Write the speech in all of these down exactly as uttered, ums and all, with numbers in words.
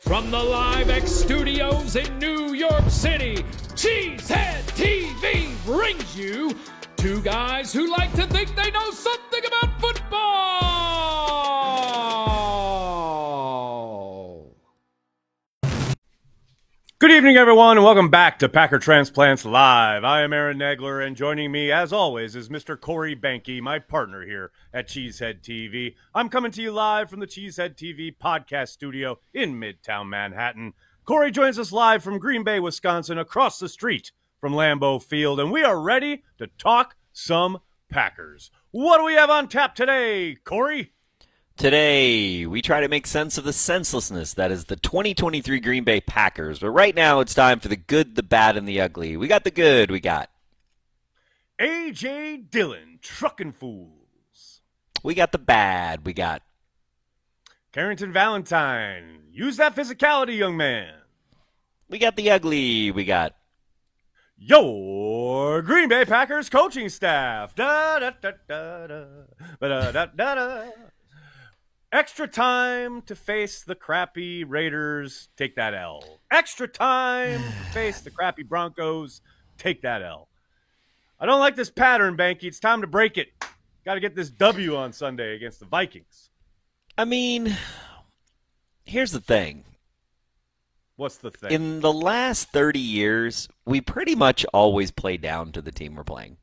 From the Live X Studios in New York City, Cheesehead T V brings you two guys who like to think they know something about football. Good evening, everyone, and welcome back to Packer Transplants Live. I am Aaron Nagler, and joining me, as always, is Mister Corey Banky, my partner here at Cheesehead T V. I'm coming to you live from the Cheesehead T V podcast studio in Midtown Manhattan. Corey joins us live from Green Bay, Wisconsin, across the street from Lambeau Field, and we are ready to talk some Packers. What do we have on tap today, Corey? Today, we try to make sense of the senselessness that is the twenty twenty-three Green Bay Packers. But right now, it's time for the good, the bad, and the ugly. We got the good, we got A J. Dillon, trucking fools. We got the bad, we got Carrington Valentine, use that physicality, young man. We got the ugly, we got your Green Bay Packers coaching staff. Da da da da da da da da da. Extra time to face the crappy Raiders, take that L. Extra time to face the crappy Broncos, take that L. I don't like this pattern, Banky. It's time to break it. Got to get this W on Sunday against the Vikings. I mean, here's the thing. What's the thing? In the last thirty years, we pretty much always play down to the team we're playing.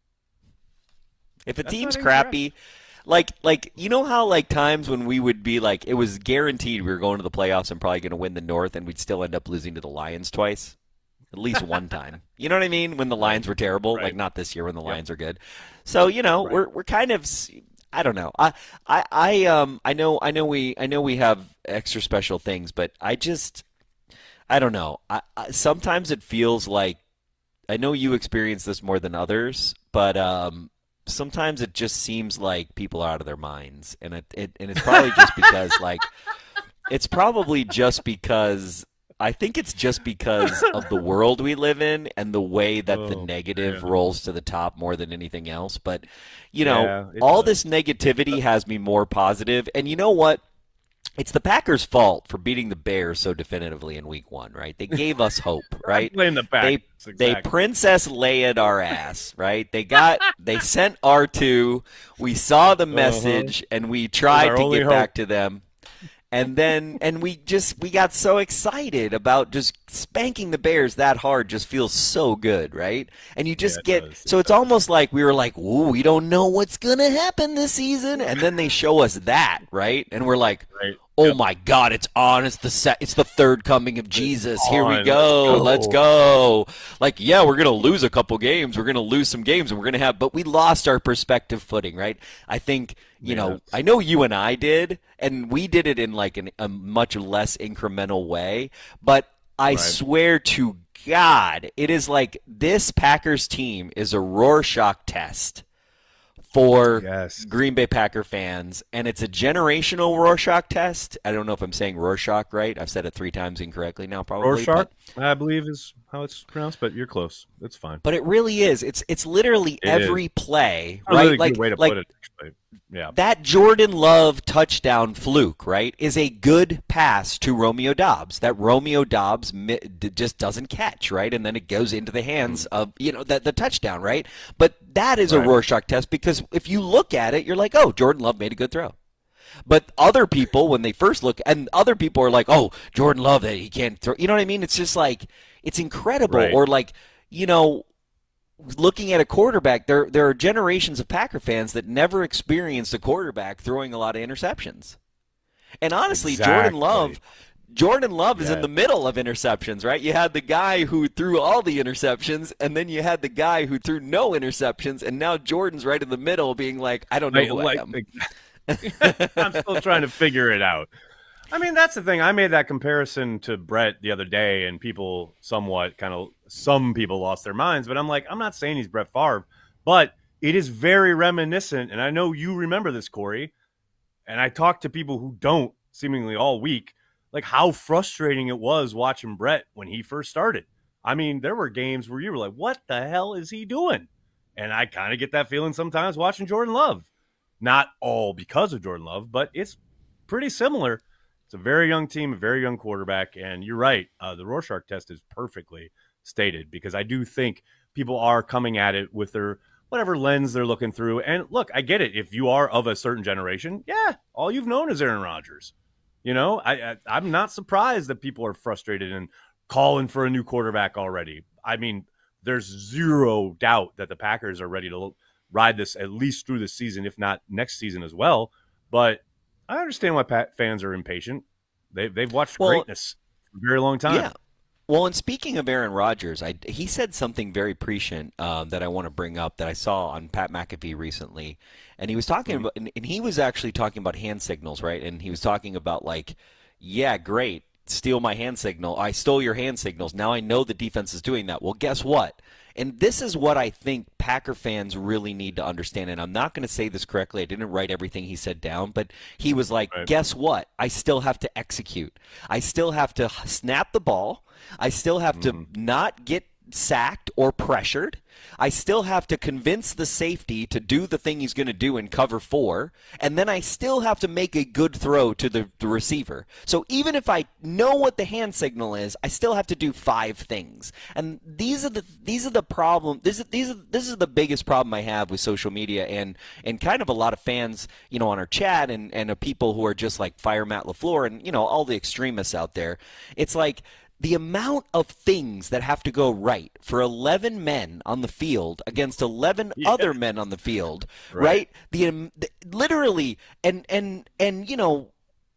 If a That's team's not crappy... incorrect. Like, like you know how like times when we would be like, it was guaranteed we were going to the playoffs and probably going to win the North, and we'd still end up losing to the Lions twice, at least one time. You know what I mean? When the Lions were terrible, Right. like not this year when the Yep. Lions are good. So you know, Right. we're we're kind of, I don't know. I I I um I know I know we I know we have extra special things, but I just I don't know. I, I sometimes it feels like, I know you experience this more than others, but um. sometimes it just seems like people are out of their minds, and it, it and it's probably just because like it's probably just because I think it's just because of the world we live in and the way that Oh, the negative man. rolls to the top more than anything else. But you know, Yeah, it all does. this negativity has me more positive, and you know what? It's the Packers' fault for beating the Bears so definitively in Week One, right? They gave us hope, right? Blame the Packers. They they exactly. Princess Leia'd our ass, right? They got they sent R two. We saw the message and we tried our to only get hope. back to them. And then and we just we got so excited about just spanking the Bears that hard just feels so good, right? And you just Yeah, it get does. It so it's almost like we were like, "Ooh, we don't know what's going to happen this season." And then they show us that, right? And we're like, Right. "Oh Yep. my God, it's on! It's the set. It's the third coming of Jesus. Here we on. go. Let's Let's go. Like, yeah, we're gonna lose a couple games. We're gonna lose some games, and we're gonna have. But we lost our perspective footing, right? I think you know. Yes. I know you and I did, and we did it in like an, a much less incremental way. But I Right. swear to God, it is like this Packers team is a Rorschach test for Yes. Green Bay Packer fans, and it's a generational Rorschach test. I don't know if I'm saying Rorschach right. I've said it three times incorrectly now, probably. Rorschach, But, I believe is how it's pronounced, but you're close. It's fine. but it really is. It's it's literally It every play, A right? really like good way to like put it, actually. Yeah. that Jordan Love touchdown fluke, right, is a good pass to Romeo Dobbs. That Romeo Dobbs mi- d- just doesn't catch, right? And then it goes into the hands of, you know, the, the touchdown, right? But that is a Right. Rorschach test because if you look at it, you're like, oh, Jordan Love made a good throw. But other people, when they first look, and other people are like, oh, Jordan Love, he can't throw. You know what I mean? It's just like, it's incredible. Right. Or like, you know, looking at a quarterback, there there are generations of Packer fans that never experienced a quarterback throwing a lot of interceptions. And honestly, Jordan Exactly. Love, Jordan Love is in Yeah. the middle of interceptions, right? You had the guy who threw all the interceptions, and then you had the guy who threw no interceptions, and now Jordan's right in the middle, being like, I don't know who Like- I am. like- I'm still trying to figure it out. I mean, that's the thing. I made that comparison to Brett the other day, and people somewhat kind of, some people lost their minds, but I'm like, I'm not saying he's Brett Favre, but it is very reminiscent, and I know you remember this, Corey, and I talked to people who don't seemingly all week, like how frustrating it was watching Brett when he first started. I mean, there were games where you were like, what the hell is he doing? And I kind of get that feeling sometimes watching Jordan Love. Not all because of Jordan Love, but it's pretty similar It's a very young team, a very young quarterback, and you're right. Uh, the Rorschach test is perfectly stated because I do think people are coming at it with their whatever lens they're looking through. And look, I get it. If you are of a certain generation, yeah, all you've known is Aaron Rodgers. You know, I, I I'm not surprised that people are frustrated and calling for a new quarterback already. I mean, there's zero doubt that the Packers are ready to ride this at least through the season, if not next season as well. But I understand why Pat fans are impatient. They've, they've watched well, greatness for a very long time. Yeah. Well, and speaking of Aaron Rodgers, I, he said something very prescient um, that I want to bring up that I saw on Pat McAfee recently. And he was talking mm-hmm. about, and, and he was actually talking about hand signals, right? And he was talking about like, yeah, great. Steal my hand signal. I stole your hand signals. Now I know the defense is doing that. Well, guess what? And this is what I think Packer fans really need to understand. And I'm not going to say this correctly. I didn't write everything he said down, but he was like, right. guess what? I still have to execute. I still have to snap the ball. I still have mm-hmm. to not get sacked or pressured. I still have to convince the safety to do the thing he's going to do in cover four, and then I still have to make a good throw to the, the receiver. So even if I know what the hand signal is, I still have to do five things. And these are the these are the problem. This is these are this is the biggest problem I have with social media and and kind of a lot of fans, you know, on our chat and and of people who are just like fire Matt LaFleur and you know all the extremists out there. It's like the amount of things that have to go right for eleven men on the field against eleven yeah. other men on the field, right? right? The, um, the literally, and and and you know,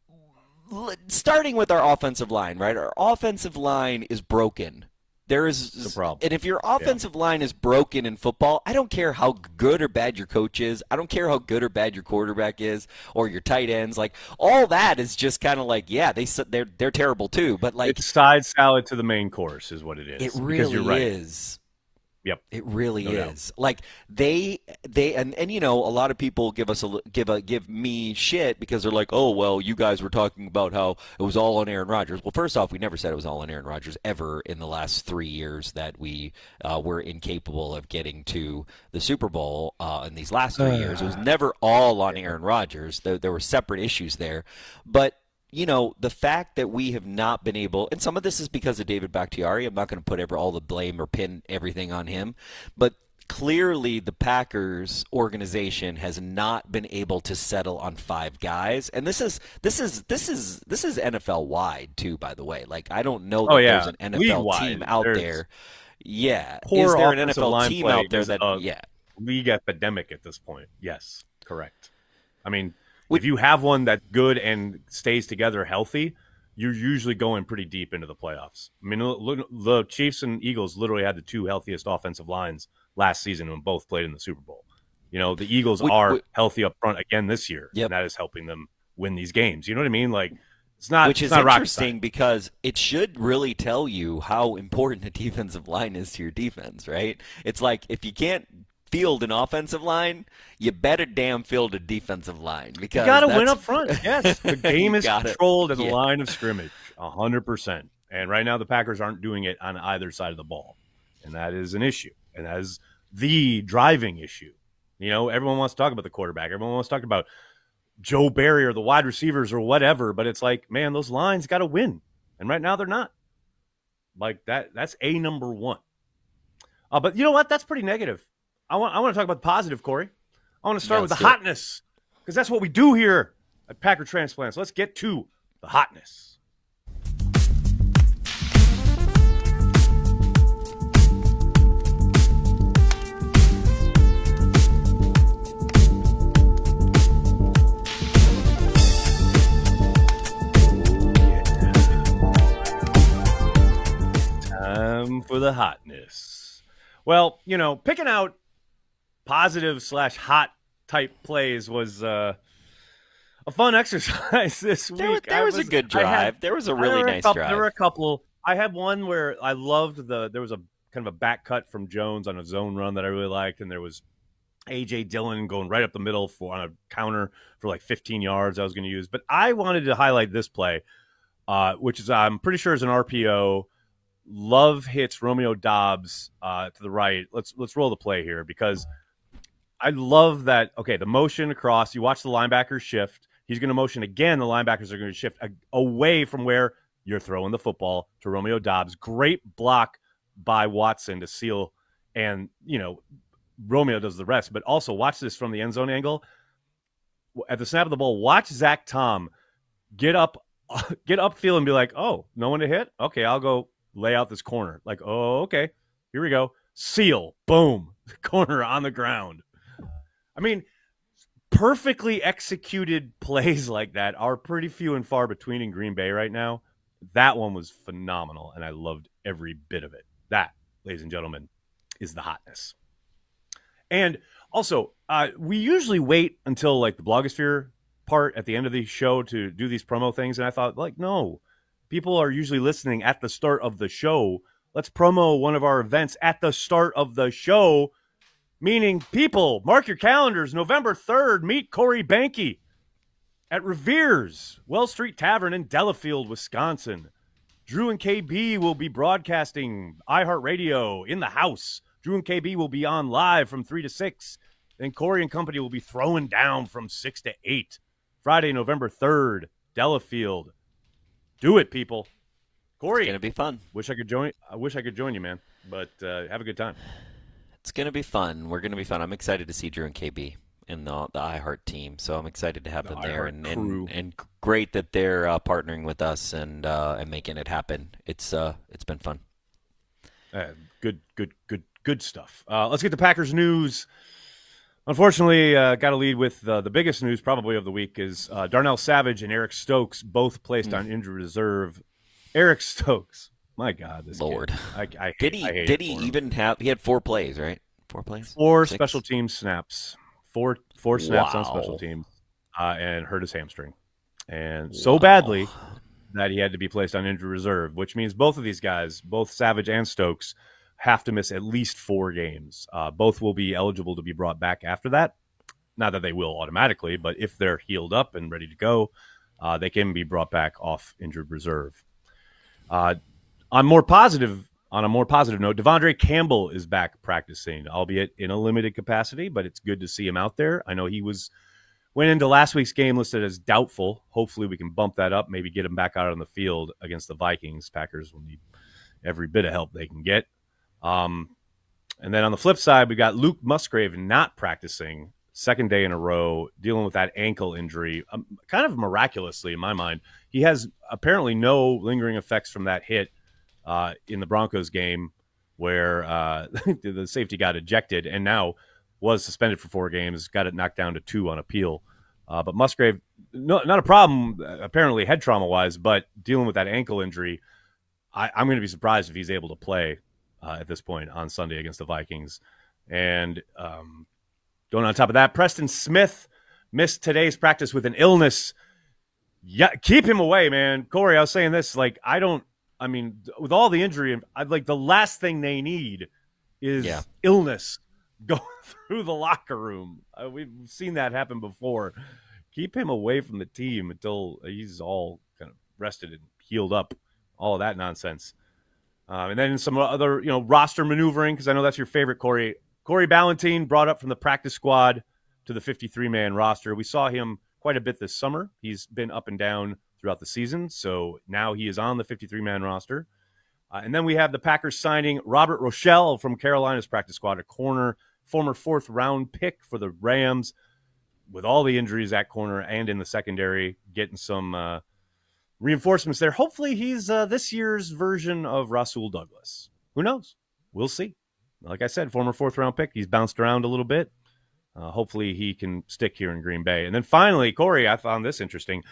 starting with our offensive line, right? Our offensive line is broken. There is a problem. And if your offensive yeah. line is broken in football, I don't care how good or bad your coach is. I don't care how good or bad your quarterback is or your tight ends. Like all that is just kind of like, yeah, they they're they're terrible too. But like it's side salad to the main course is what it is. It really right. is. Yep. It really no is. Doubt. Like they they and, and you know, a lot of people give us a give a give me shit because they're like, "Oh, well, you guys were talking about how it was all on Aaron Rodgers." Well, first off, we never said it was all on Aaron Rodgers ever in the last three years that we uh, were incapable of getting to the Super Bowl uh, in these last three uh, years. It was never all on Aaron Rodgers. There, there were separate issues there. But you know, the fact that we have not been able, and some of this is because of David Bakhtiari. I'm not going to put ever all the blame or pin everything on him, but clearly the Packers organization has not been able to settle on five guys. And this is this is this is this is N F L wide too, by the way. Like I don't know that oh, yeah. there's an N F L League-wide. team out there's there. Yeah. Poor is there an N F L line team play out there is that a yeah. league epidemic at this point? Yes, correct. I mean, if you have one that's good and stays together healthy, you're usually going pretty deep into the playoffs. I mean, look, the Chiefs and Eagles literally had the two healthiest offensive lines last season and both played in the Super Bowl. You know, the Eagles we, are we, healthy up front again this year, yep. and that is helping them win these games. You know what I mean? Like, it's not Which it's is not interesting because it should really tell you how important a defensive line is to your defense, right? It's like if you can't field an offensive line, you better damn field a defensive line because you got to win up front. Yes, the game is gotta, controlled at the yeah. line of scrimmage, a hundred percent. And right now, the Packers aren't doing it on either side of the ball, and that is an issue. And that is the driving issue. You know, everyone wants to talk about the quarterback. Everyone wants to talk about Joe Barry or the wide receivers or whatever. But it's like, man, those lines got to win, and right now they're not. Like that. That's a number one. Uh, but you know what? That's pretty negative. I want I want to talk about the positive, Corey. I want to start yeah, with the good. hotness because that's what we do here at Packer Transplants. Let's get to the hotness. Time for the hotness. Well, you know, picking out positive slash hot type plays was uh, a fun exercise this week. There, was, there was, was a good drive. Had, there was a really nice a couple, drive. There were a couple. I had one where I loved the. There was a kind of a back cut from Jones on a zone run that I really liked, and there was A J Dillon going right up the middle for on a counter for like fifteen yards. I was going to use, but I wanted to highlight this play, uh, which is I'm pretty sure is an R P O. Love hits Romeo Doubs uh, to the right. Let's let's roll the play here because I love that. Okay, the motion across. You watch the linebacker shift. He He's going to motion again. The linebackers are going to shift a- away from where you're throwing the football to Romeo Doubs. Great block by Watson to seal, and, you know, Romeo does the rest. But also watch this from the end zone angle. At the snap of the ball, watch Zach Tom get up, get upfield and be like, oh, no one to hit? Okay, I'll go lay out this corner. Like, oh, okay, here we go. Seal, boom, corner on the ground. I mean, perfectly executed plays like that are pretty few and far between in Green Bay right now. That one was phenomenal, and I loved every bit of it. That, ladies and gentlemen, is the hotness. And also, uh, we usually wait until like the blogosphere part at the end of the show to do these promo things, and I thought, like, no, people are usually listening at the start of the show. Let's promo one of our events at the start of the show, meaning, people, mark your calendars. November third, meet Corey Banke at Revere's Wells Street Tavern in Delafield, Wisconsin. Drew and K B will be broadcasting iHeartRadio in the house. Drew and K B will be on live from three to six. Then Corey and company will be throwing down from six to eight. Friday, November third, Delafield. Do it, people. Corey. It's going to be fun. Wish I could join. I wish I could join you, man. But uh, have a good time. It's going to be fun. We're going to be fun. I'm excited to see Drew and K B in the, the iHeart team, so I'm excited to have The them there. iHeart And, crew. and and great that they're uh, partnering with us and uh, and making it happen. It's uh it's been fun. Uh, good, good, good, good stuff. Uh, let's get to Packers news. Unfortunately, uh, got to lead with uh, the biggest news probably of the week is uh, Darnell Savage and Eric Stokes both placed Mm. on injured reserve. Eric Stokes, my God, this Lord. kid. I, I Did hate- he I hate did it he for him. even have? He had four plays, right? Four plays. four Six? special team snaps, four four snaps on Wow. special teams, uh, and hurt his hamstring, and so badly that he had to be placed on injured reserve, which means both of these guys, both Savage and Stokes, have to miss at least four games. Uh, both will be eligible to be brought back after that. Not that they will automatically, but if they're healed up and ready to go, uh, they can be brought back off injured reserve. Uh, on more positive, on a more positive note, Devondre Campbell is back practicing, albeit in a limited capacity, but it's good to see him out there. I know he was went into last week's game listed as doubtful. Hopefully we can bump that up, maybe get him back out on the field against the Vikings. Packers will need every bit of help they can get. Um, and then on the flip side, we got Luke Musgrave not practicing second day in a row, dealing with that ankle injury, um, kind of miraculously in my mind. He has apparently no lingering effects from that hit uh, in the Broncos game where uh, the safety got ejected and now was suspended for four games, got it knocked down to two on appeal. Uh, but Musgrave, no, not a problem, apparently head trauma-wise, but dealing with that ankle injury, I, I'm going to be surprised if he's able to play uh, at this point on Sunday against the Vikings. And um, going on top of that, Preston Smith missed today's practice with an illness. Yeah, keep him away, man. Corey, I was saying this, like, I don't, I mean, with all the injury, I'd like the last thing they need is Yeah. illness going through the locker room. Uh, we've seen that happen before. Keep him away from the team until he's all kind of rested and healed up. All of that nonsense. Um, and then some other, you know, roster maneuvering, because I know that's your favorite, Corey. Corey Ballentine brought up from the practice squad to the fifty-three man roster. We saw him quite a bit this summer. He's been up and down throughout the season, so now he is on the fifty-three man roster. Uh, and then we have the Packers signing Robert Rochelle from Carolina's practice squad, a corner, former fourth-round pick for the Rams, with all the injuries at corner and in the secondary, getting some uh, reinforcements there. Hopefully he's uh, this year's version of Rasul Douglas. Who knows? We'll see. Like I said, former fourth-round pick. He's bounced around a little bit. Uh, hopefully he can stick here in Green Bay. And then finally, Corey, I found this interesting.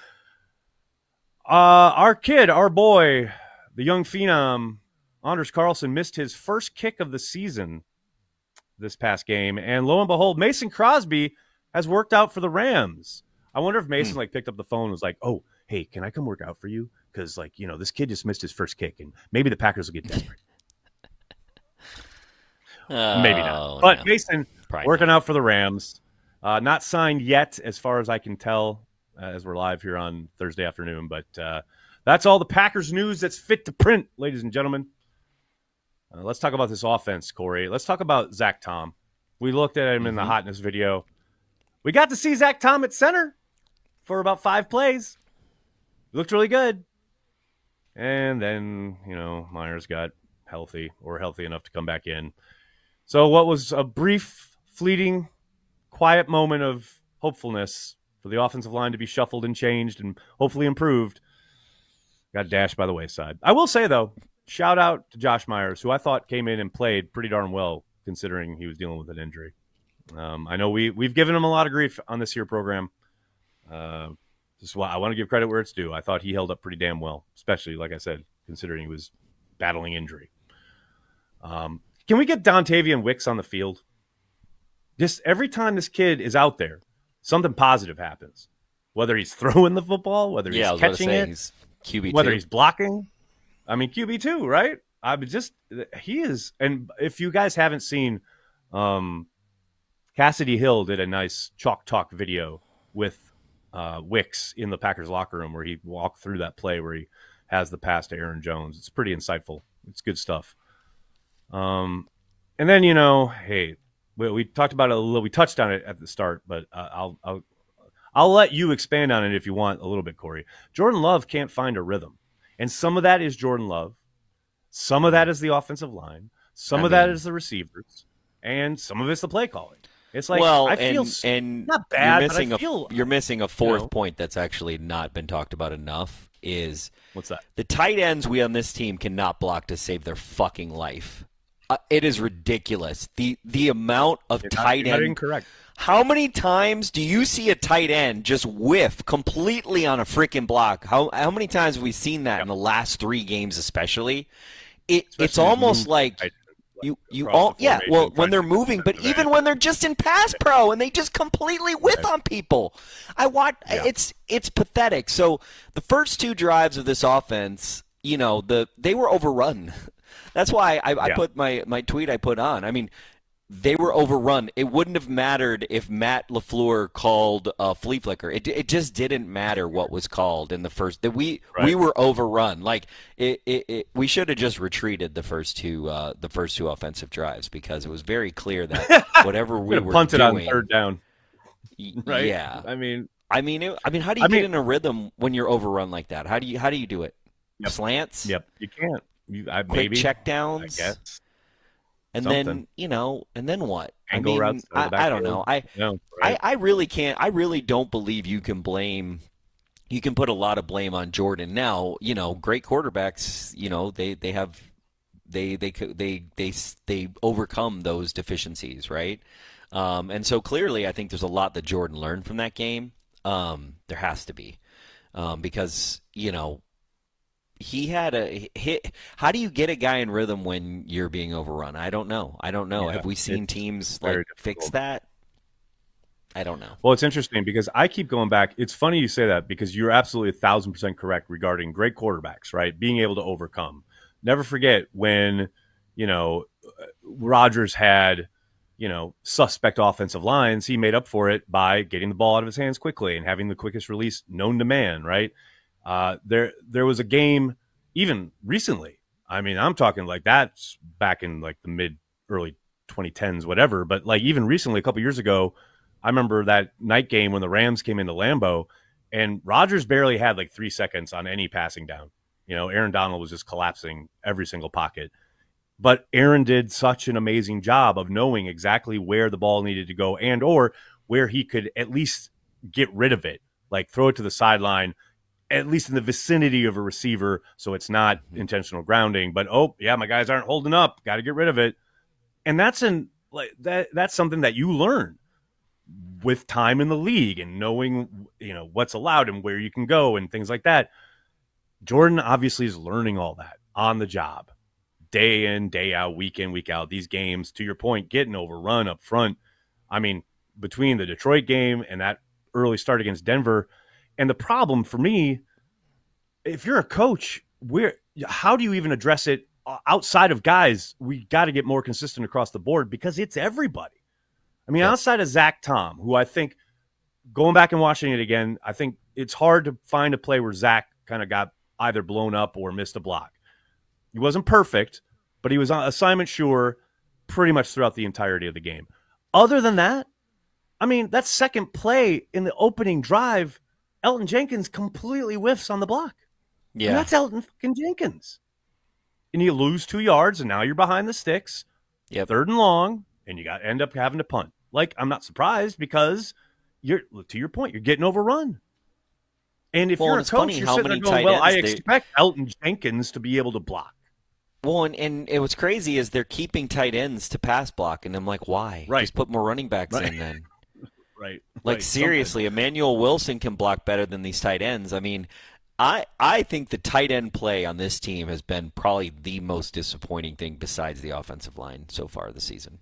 Uh, our kid, our boy, the young phenom, Anders Carlson, missed his first kick of the season this past game. And lo and behold, Mason Crosby has worked out for the Rams. I wonder if Mason, Hmm. like, picked up the phone and was like, oh, hey, can I come work out for you? Because, like, you know, this kid just missed his first kick, and maybe the Packers will get desperate. Maybe not. Oh, But no. Mason Probably working not. out for the Rams. Uh, not signed yet, as far as I can tell, uh, as we're live here on Thursday afternoon. But uh, that's all the Packers news that's fit to print, ladies and gentlemen. Uh, let's talk about this offense, Corey. Let's talk about Zach Tom. We looked at him in the Mhm. hotness video. We got to see Zach Tom at center. for about five plays. He looked really good. And then, you know, Myers got healthy or healthy enough to come back in. So what was a brief, fleeting, quiet moment of hopefulness for the offensive line to be shuffled and changed and hopefully improved got dashed by the wayside. I will say, though, shout out to Josh Myers, who I thought came in and played pretty darn well considering he was dealing with an injury. Um, I know we, we've given him a lot of grief on this here program. Uh, this is why I want to give credit where it's due. I thought he held up pretty damn well, especially, like I said, considering he was battling injury. Um, can we get Dontavian Wicks on the field? Just every time this kid is out there, something positive happens. Whether he's throwing the football, whether he's yeah, catching say, it, he's Q B whether two. he's blocking. I mean, Q B two, right? I mean, just he is. And if you guys haven't seen, um, Cassidy Hill did a nice chalk talk video with uh, Wicks in the Packers locker room where he walked through that play where he has the pass to Aaron Jones. It's pretty insightful. It's good stuff. Um, and then, you know, hey, we, we talked about it a little, we touched on it at the start, but uh, I'll, I'll, I'll let you expand on it if you want a little bit, Corey. Jordan Love can't find a rhythm. And some of that is Jordan Love. Some of that is the offensive line. Some I of that mean, is the receivers. And some of it's the play calling. It's like, well, I and, feel and not bad, you're missing but I feel, a you're missing a fourth you know, point that's actually not been talked about enough. Is what's that? The tight ends we on this team cannot block to save their fucking life. Uh, it is ridiculous. The the amount of You're tight not, you're not end. incorrect. How many times do you see a tight end just whiff completely on a freaking block? How how many times have we seen that Yep. in the last three games, especially? It Especially it's almost move like tight, you you across all the yeah. formation, Well, trying when to they're get the moving, but defensive even end. when they're just in pass pro and they just completely whiff Right. on people, I watch. Yeah. It's it's pathetic. So the first two drives of this offense, you know, the they were overrun. That's why I, I Yeah. put my, my tweet I put on. I mean, they were overrun. It wouldn't have mattered if Matt LaFleur called a flea flicker. It it just didn't matter what was called in the first. That we Right. we were overrun. Like it, it, it we should have just retreated the first two uh, the first two offensive drives because it was very clear that whatever we Could have were punted doing, on third down, y- right? Yeah. I mean, I mean, it, I mean, how do you I get mean- in a rhythm when you're overrun like that? How do you how do you do it? Yep. Slants, yep, you can't. You, I, quick maybe, check I downs. guess. And then, Something. you know, and then what? Angle I mean, routes out of the I, I don't backfield. know. I, No, right. I, I really can't. I really don't believe you can blame. You can put a lot of blame on Jordan. Now, you know, great quarterbacks. You know, they they have they they they they they overcome those deficiencies, right? Um, and so clearly, I think there's a lot that Jordan learned from that game. Um, there has to be, um, because you know. He had a hit. How do you get a guy in rhythm when you're being overrun? I don't know. I don't know. Yeah, Have we seen it's teams very like fix difficult. that? I don't know. Well, it's interesting because I keep going back. It's funny you say that because you're absolutely a thousand percent correct regarding great quarterbacks, right? Being able to overcome. Never forget when, you know, Rodgers had, you know, suspect offensive lines. He made up for it by getting the ball out of his hands quickly and having the quickest release known to man, right? Uh, there, there was a game even recently. I mean, I'm talking like that's back in like the mid early twenty tens, whatever. But like even recently, a couple years ago, I remember that night game when the Rams came into Lambeau and Rodgers barely had like three seconds on any passing down. You know, Aaron Donald was just collapsing every single pocket. But Aaron did such an amazing job of knowing exactly where the ball needed to go and or where he could at least get rid of it, like throw it to the sideline, at least in the vicinity of a receiver, so it's not intentional grounding. But oh yeah, my guys aren't holding up. Got to get rid of it. And that's an like that. That's something that you learn with time in the league and knowing you know what's allowed and where you can go and things like that. Jordan obviously is learning all that on the job, day in, day out, week in, week out. These games, to your point, getting overrun up front. I mean, between the Detroit game and that early start against Denver. And the problem for me, if you're a coach, where how do you even address it outside of guys? We got to get more consistent across the board because it's everybody. I mean, Yes. outside of Zach Tom, who I think going back and watching it again, I think it's hard to find a play where Zach kind of got either blown up or missed a block. He wasn't perfect, but he was on assignment sure pretty much throughout the entirety of the game. Other than that, I mean, that second play in the opening drive, Elton Jenkins completely whiffs on the block. Yeah. And that's Elton fucking Jenkins. And you lose two yards, and now you're behind the sticks. Yep. Third and long, and you got to end up having to punt. Like, I'm not surprised because you're, to your point, you're getting overrun. And if well, you're and a it's coach, funny you're how sitting many there going, tight well, I ends they- expect Elton Jenkins to be able to block. Well, and, and it what's crazy is they're keeping tight ends to pass block, and I'm like, why? Right. Just put more running backs Right. in then. Right. Like, right. seriously, Something. Emmanuel Wilson can block better than these tight ends. I mean, I I think the tight end play on this team has been probably the most disappointing thing besides the offensive line so far this season.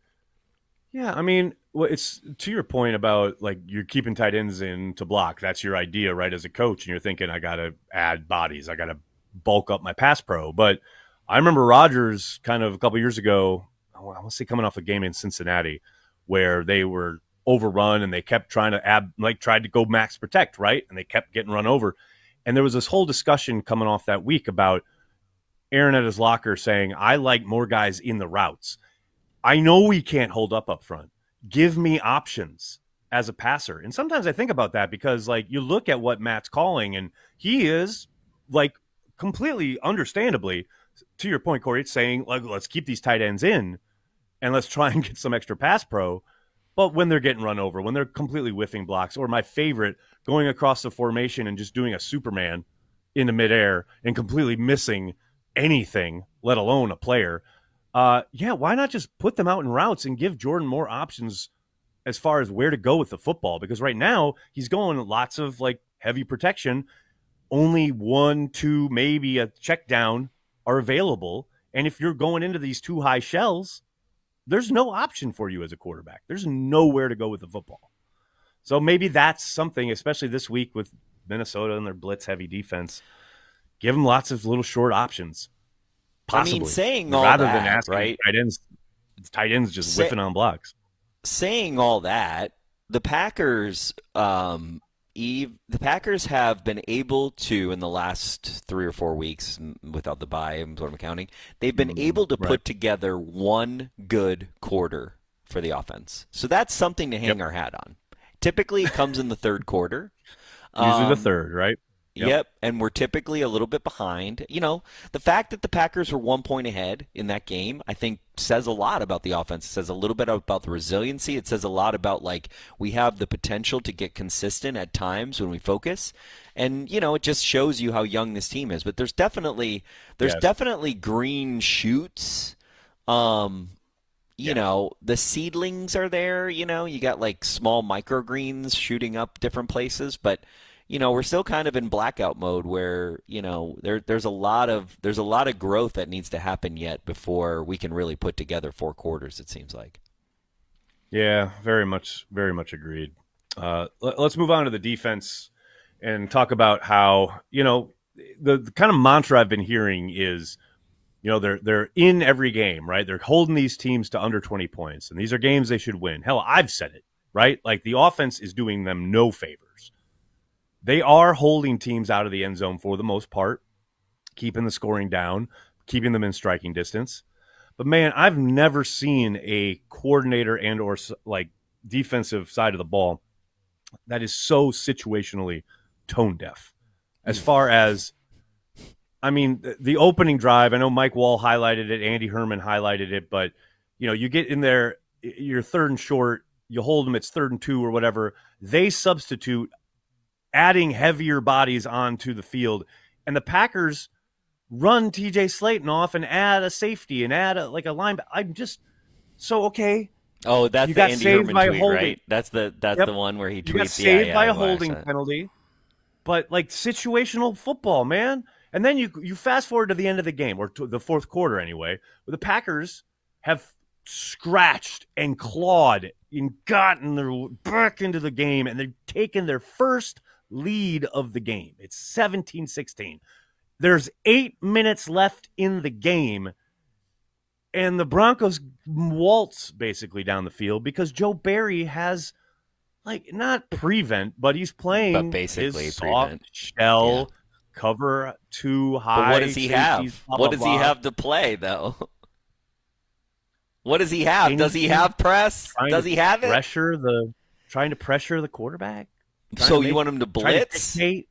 Yeah, I mean, well, it's to your point about like you're keeping tight ends in to block. That's your idea, right? As a coach, and you're thinking, I got to add bodies, I got to bulk up my pass pro. But I remember Rodgers kind of a couple years ago. I want to say coming off a game in Cincinnati where they were overrun and they kept trying to add, like tried to go max protect, right? And they kept getting run over. And there was this whole discussion coming off that week about Aaron at his locker saying, I like more guys in the routes. I know we can't hold up up front. Give me options as a passer. And sometimes I think about that because, like, you look at what Matt's calling, and he is, like, completely understandably, to your point, Corey, it's saying, like, let's keep these tight ends in and let's try and get some extra pass pro. But when they're getting run over, when they're completely whiffing blocks, or my favorite, going across the formation and just doing a Superman into midair and completely missing anything, let alone a player, uh, yeah, why not just put them out in routes and give Jordan more options as far as where to go with the football? Because right now he's going lots of like heavy protection. Only one, two, maybe a check down are available. And if you're going into these two high shells, there's no option for you as a quarterback. There's nowhere to go with the football. So maybe that's something, especially this week with Minnesota and their blitz heavy defense. Give them lots of little short options. Possibly. I mean, saying all rather that, than asking right? tight ends, tight ends just Say, whiffing on blocks. Saying all that, the Packers, um, Eve, the Packers have been able to in the last three or four weeks, without the bye, is what I'm counting. They've been able to right. put together one good quarter for the offense. So that's something to hang Yep. our hat on. Typically, it comes in the third quarter. Usually Um, the third, right? Yep. Yep. And we're typically a little bit behind. You know, the fact that the Packers were one point ahead in that game, I think says a lot about the offense. It says a little bit about the resiliency. It says a lot about, like, we have the potential to get consistent at times when we focus. And, you know, it just shows you how young this team is. But there's definitely there's Yes. definitely green shoots. Um You Yeah. know, the seedlings are there, you know, you got like small microgreens shooting up different places, but you know, we're still kind of in blackout mode where, you know, there there's a lot of there's a lot of growth that needs to happen yet before we can really put together four quarters, it seems like. Yeah, very much, very much agreed. Uh, let, let's move on to the defense and talk about how, you know, the, the kind of mantra I've been hearing is, you know, they're they're in every game, right? They're holding these teams to under twenty points, and these are games they should win. Hell, I've said it, right? Like, the offense is doing them no favors. They are holding teams out of the end zone for the most part, keeping the scoring down, keeping them in striking distance. But, man, I've never seen a coordinator and or, like, defensive side of the ball that is so situationally tone deaf. As far as, I mean, the, the opening drive, I know Mike Wall highlighted it, Andy Herman highlighted it, but, you know, you get in there, you're third and short, you hold them, it's third and two or whatever. They substitute adding heavier bodies onto the field, and the Packers run T J Slayton off and add a safety and add a, like a linebacker. I'm just so okay. Oh, that's You the got Andy saved Herman by a tweet, holding. right? That's the that's Yep. the one where he tweets. You got yeah, saved yeah, by a I watched holding that. penalty, but like situational football, man. And then you you fast forward to the end of the game, or to the fourth quarter anyway, where the Packers have scratched and clawed and gotten their back into the game, and they've taken their first lead of the game. It's seventeen sixteen. There's eight minutes left in the game, and the Broncos waltz basically down the field because Joe Barry has, like, not prevent, but he's playing But basically his prevent. soft shell, Yeah. cover too high. But what does he safeties, have? blah, What blah, does he blah. have to play, though? What does he have? Does he Anything have press? Trying Does to he have it? Pressure the, trying to pressure the quarterback. So you want him to blitz? To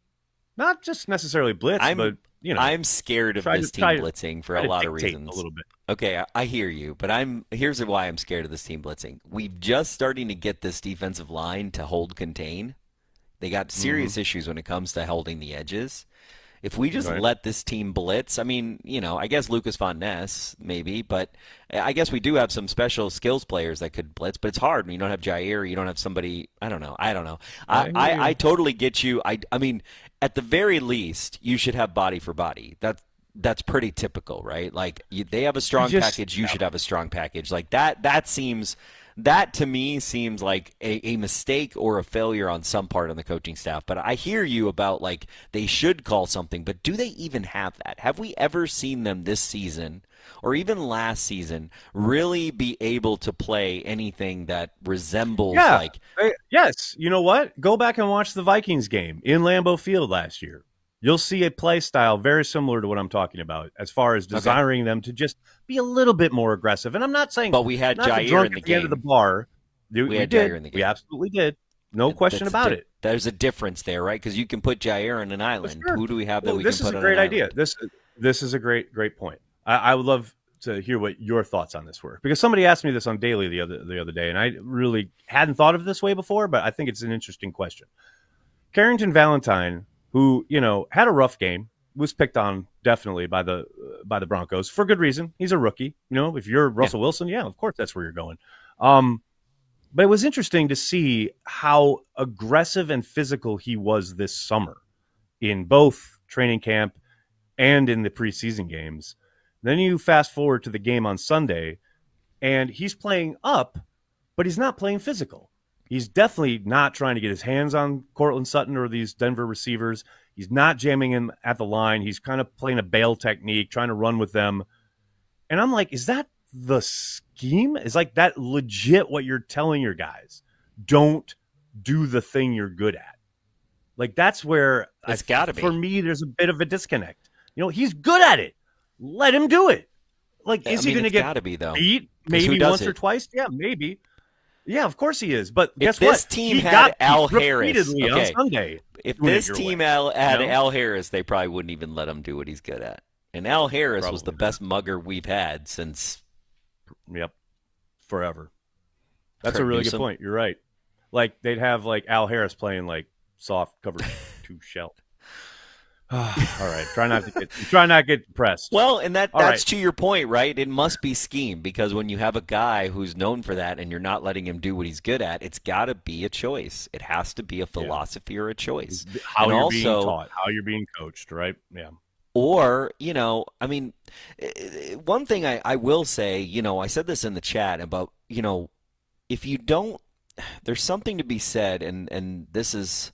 not just necessarily blitz, I'm, but you know, I'm scared of this to, team blitzing for a lot of reasons. A little bit. Okay, I, I hear you, but I'm here's why I'm scared of this team blitzing. We've just starting to get this defensive line to hold contain. They got serious mm-hmm. issues when it comes to holding the edges. If we just right. let this team blitz, I mean, you know, I guess Lucas Von Ness maybe, but I guess we do have some special skills players that could blitz, but it's hard when you don't have Jair, you don't have somebody, I don't know, I don't know. I, I, I totally get you. I, I mean, at the very least, you should have body for body. That's that's pretty typical, right? Like you, they have a strong just, package, you yeah. should have a strong package. Like that, that seems. That, to me, seems like a, a mistake or a failure on some part on the coaching staff. But I hear you about, like, they should call something, but do they even have that? Have we ever seen them this season or even last season really be able to play anything that resembles, yeah. like... Yes. You know what? Go back and watch the Vikings game in Lambeau Field last year. You'll see a play style very similar to what I'm talking about as far as desiring okay. them to just be a little bit more aggressive. And I'm not saying, but we had Jair in the at the game. end of the bar. We, we, we had did. Jair in the game. We absolutely did. No That's question about di- it. There's a difference there, right? Because you can put Jair on an island. Sure. Who do we have that well, we this can put is a on great an idea. island? This this is a great great point. I, I would love to hear what your thoughts on this were, because somebody asked me this on Daily the other the other day, and I really hadn't thought of it this way before, but I think it's an interesting question. Carrington Valentine, who you know had a rough game, was picked on definitely by the uh, by the Broncos for good reason. He's a rookie. You know, if you're Russell yeah. Wilson, yeah, of course that's where you're going. Um, but it was interesting to see how aggressive and physical he was this summer in both training camp and in the preseason games. Then you fast forward to the game on Sunday, and he's playing up, but he's not playing physical. He's definitely not trying to get his hands on Cortland Sutton or these Denver receivers. He's not jamming him at the line. He's kind of playing a bail technique, trying to run with them. And I'm like, is that the scheme? Is like that legit what you're telling your guys? Don't do the thing you're good at. Like that's where it's got to be. For me, there's a bit of a disconnect. You know, he's good at it. Let him do it. Like, is I mean, he going to get gotta be, though. beat maybe once it? or twice? Yeah, maybe. Yeah, of course he is. But if guess this what? team he had got Al Harris okay. on Sunday. If this team Al, had you know? Al Harris, they probably wouldn't even let him do what he's good at. And Al Harris probably was the best mugger we've had since. Yep, forever. That's Kurt a really Newsom. good point. You're right. Like they'd have like Al Harris playing like soft cover two shell. All right, try not to get try not to get depressed. Well, and that All that's right. to your point, right? It must be scheme, because when you have a guy who's known for that and you're not letting him do what he's good at, it's got to be a choice. It has to be a philosophy yeah. or a choice. How and you're also, being taught, how you're being coached, right? Yeah. Or, you know, I mean, one thing I, I will say, you know, I said this in the chat about, you know, if you don't, there's something to be said, and, and this is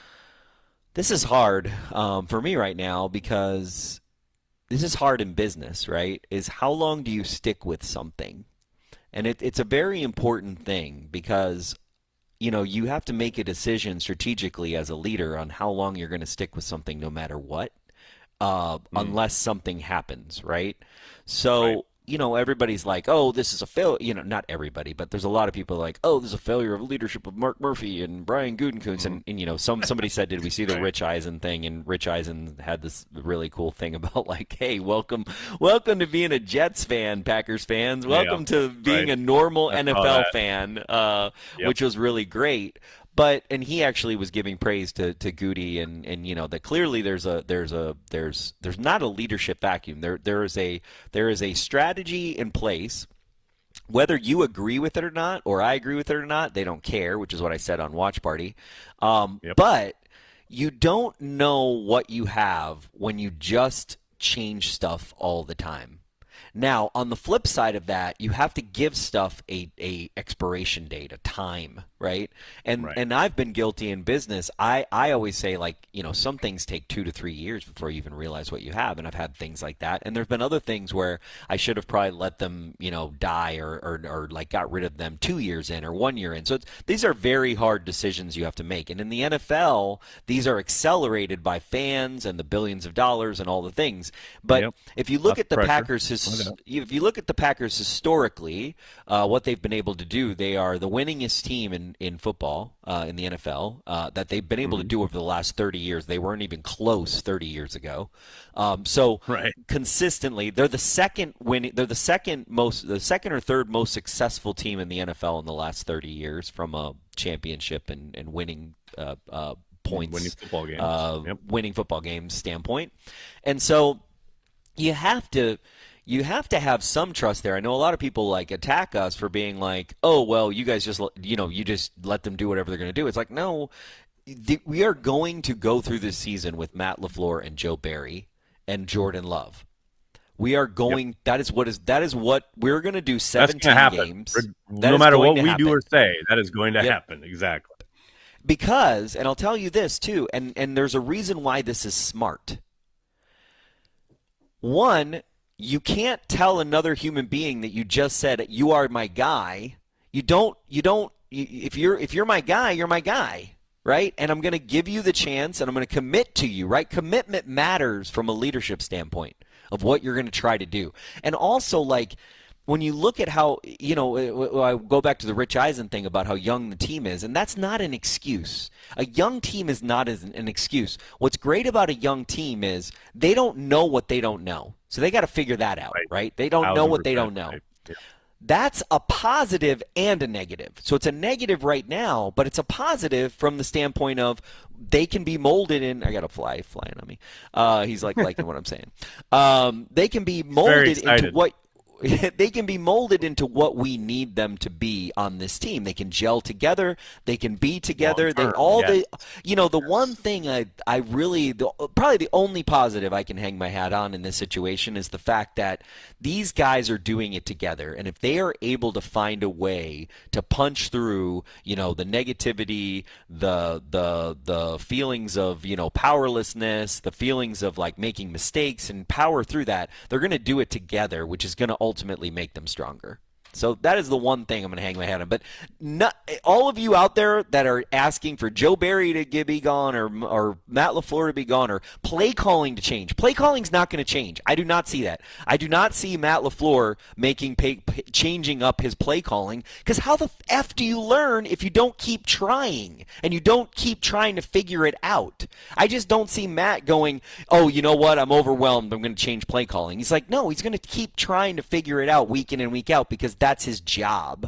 this is hard um, for me right now, because this is hard in business, right? Is how long do you stick with something? And it, it's a very important thing, because, you know, you have to make a decision strategically as a leader on how long you're going to stick with something no matter what. Uh, mm. Unless something happens, right? So, right. you know, everybody's like, oh, this is a failure. You know, not everybody, but there's a lot of people like, oh, this is a failure of leadership of Mark Murphy and Brian Gutekunst. Mm. And, and, you know, some somebody said, did we see the right. Rich Eisen thing? And Rich Eisen had this really cool thing about like, hey, welcome welcome to being a Jets fan, Packers fans. Welcome yeah. to being right. a normal N F L fan, uh, yep. which was really great. But and he actually was giving praise to to Goody, and, and you know that clearly there's a there's a there's there's not a leadership vacuum. There there is a there is a strategy in place. Whether you agree with it or not, or I agree with it or not, they don't care, which is what I said on Watch Party. Um, yep. But you don't know what you have when you just change stuff all the time. Now, on the flip side of that, you have to give stuff a, a expiration date, a time, right? And right. and I've been guilty in business. I, I always say, like, you know, some things take two to three years before you even realize what you have, and I've had things like that. And there have been other things where I should have probably let them, you know, die or, or, or like got rid of them two years in or one year in. So it's, these are very hard decisions you have to make. And in the N F L, these are accelerated by fans and the billions of dollars and all the things. But yep. if you look Enough at the pressure. Packers' Packers, if you look at the Packers historically, uh, what they've been able to do, they are the winningest team in in football uh, in the N F L uh, that they've been able mm-hmm. to do over the last thirty years. They weren't even close thirty years ago. Um, so right. consistently, they're the second winning. They're the second most, the second or third most successful team in the N F L in the last thirty years from a championship and and winning uh, uh, points, winning football games, uh, yep. winning football games standpoint, and so. You have to you have to have some trust there. I know a lot of people like attack us for being like, "Oh, well, you guys just you know, you just let them do whatever they're going to do." It's like, "No, we are going to go through this season with Matt LaFleur and Joe Barry and Jordan Love. We are going yep. that is what is that is what we're going to do seventeen games. No matter what we do or say, that is going to yep. happen. Exactly. Because, and I'll tell you this too, and and there's a reason why this is smart. One, you can't tell another human being that you just said you are my guy. You don't. You don't. You, if you're if you're my guy, you're my guy, right? And I'm going to give you the chance, and I'm going to commit to you, right? Commitment matters from a leadership standpoint of what you're going to try to do, and also like. When you look at how, you know, I go back to the Rich Eisen thing about how young the team is, and that's not an excuse. A young team is not an excuse. What's great about a young team is they don't know what they don't know. So they got to figure that out, right? right? They don't know what they don't know. Right. Yeah. That's a positive and a negative. So it's a negative right now, but it's a positive from the standpoint of they can be molded in. I got a fly flying on me. Uh, he's like liking what I'm saying. Um, they can be molded into what. They can be molded into what we need them to be on this team. They can gel together. They can be together. They all yes. the, you know, the yes. one thing I, I really, the, probably the only positive I can hang my hat on in this situation is the fact that these guys are doing it together. And if they are able to find a way to punch through, you know, the negativity, the the the feelings of, you know, powerlessness, the feelings of like making mistakes and power through that, they're going to do it together, which is going to ultimately make them stronger. So that is the one thing I'm going to hang my hat on. But not, all of you out there that are asking for Joe Barry to be gone or or Matt LaFleur to be gone or play calling to change. Play calling's not going to change. I do not see that. I do not see Matt LaFleur making pay, pay, changing up his play calling because how the F do you learn if you don't keep trying and you don't keep trying to figure it out? I just don't see Matt going, oh, you know what? I'm overwhelmed. I'm going to change play calling. He's like, no, he's going to keep trying to figure it out week in and week out because that's his job.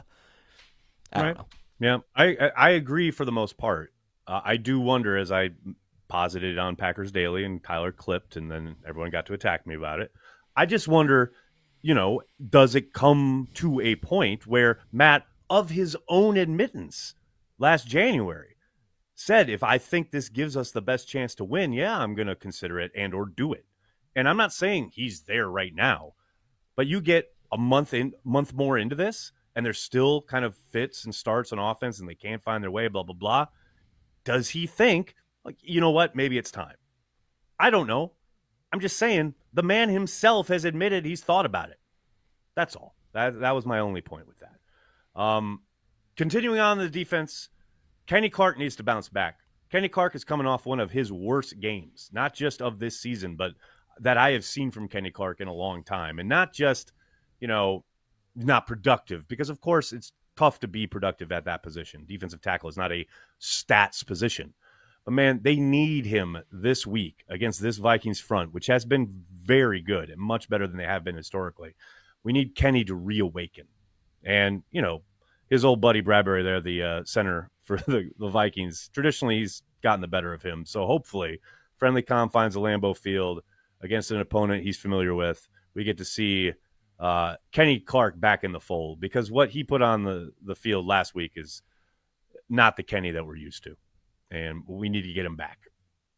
I don't right. know. Yeah, I I agree for the most part. Uh, I do wonder, as I posited on Packers Daily and Tyler clipped, and then everyone got to attack me about it. I just wonder, you know, does it come to a point where Matt, of his own admittance, last January, said, if I think this gives us the best chance to win, yeah, I'm going to consider it and or do it. And I'm not saying he's there right now, but you get a month in, month more into this, and there's still kind of fits and starts on offense, and they can't find their way, blah, blah, blah. Does he think, like, you know what, maybe it's time? I don't know. I'm just saying the man himself has admitted he's thought about it. That's all. That that was my only point with that. Um, continuing on the defense, Kenny Clark needs to bounce back. Kenny Clark is coming off one of his worst games, not just of this season, but that I have seen from Kenny Clark in a long time. And not just, you know, not productive, because of course it's tough to be productive at that position. Defensive tackle is not a stats position. But man, they need him this week against this Vikings front, which has been very good and much better than they have been historically. We need Kenny to reawaken. And, you know, his old buddy Bradbury there, the uh, center for the, the Vikings, traditionally he's gotten the better of him. So hopefully, friendly confines of Lambeau Field against an opponent he's familiar with, we get to see uh, Kenny Clark back in the fold, because what he put on the, the field last week is not the Kenny that we're used to. And we need to get him back.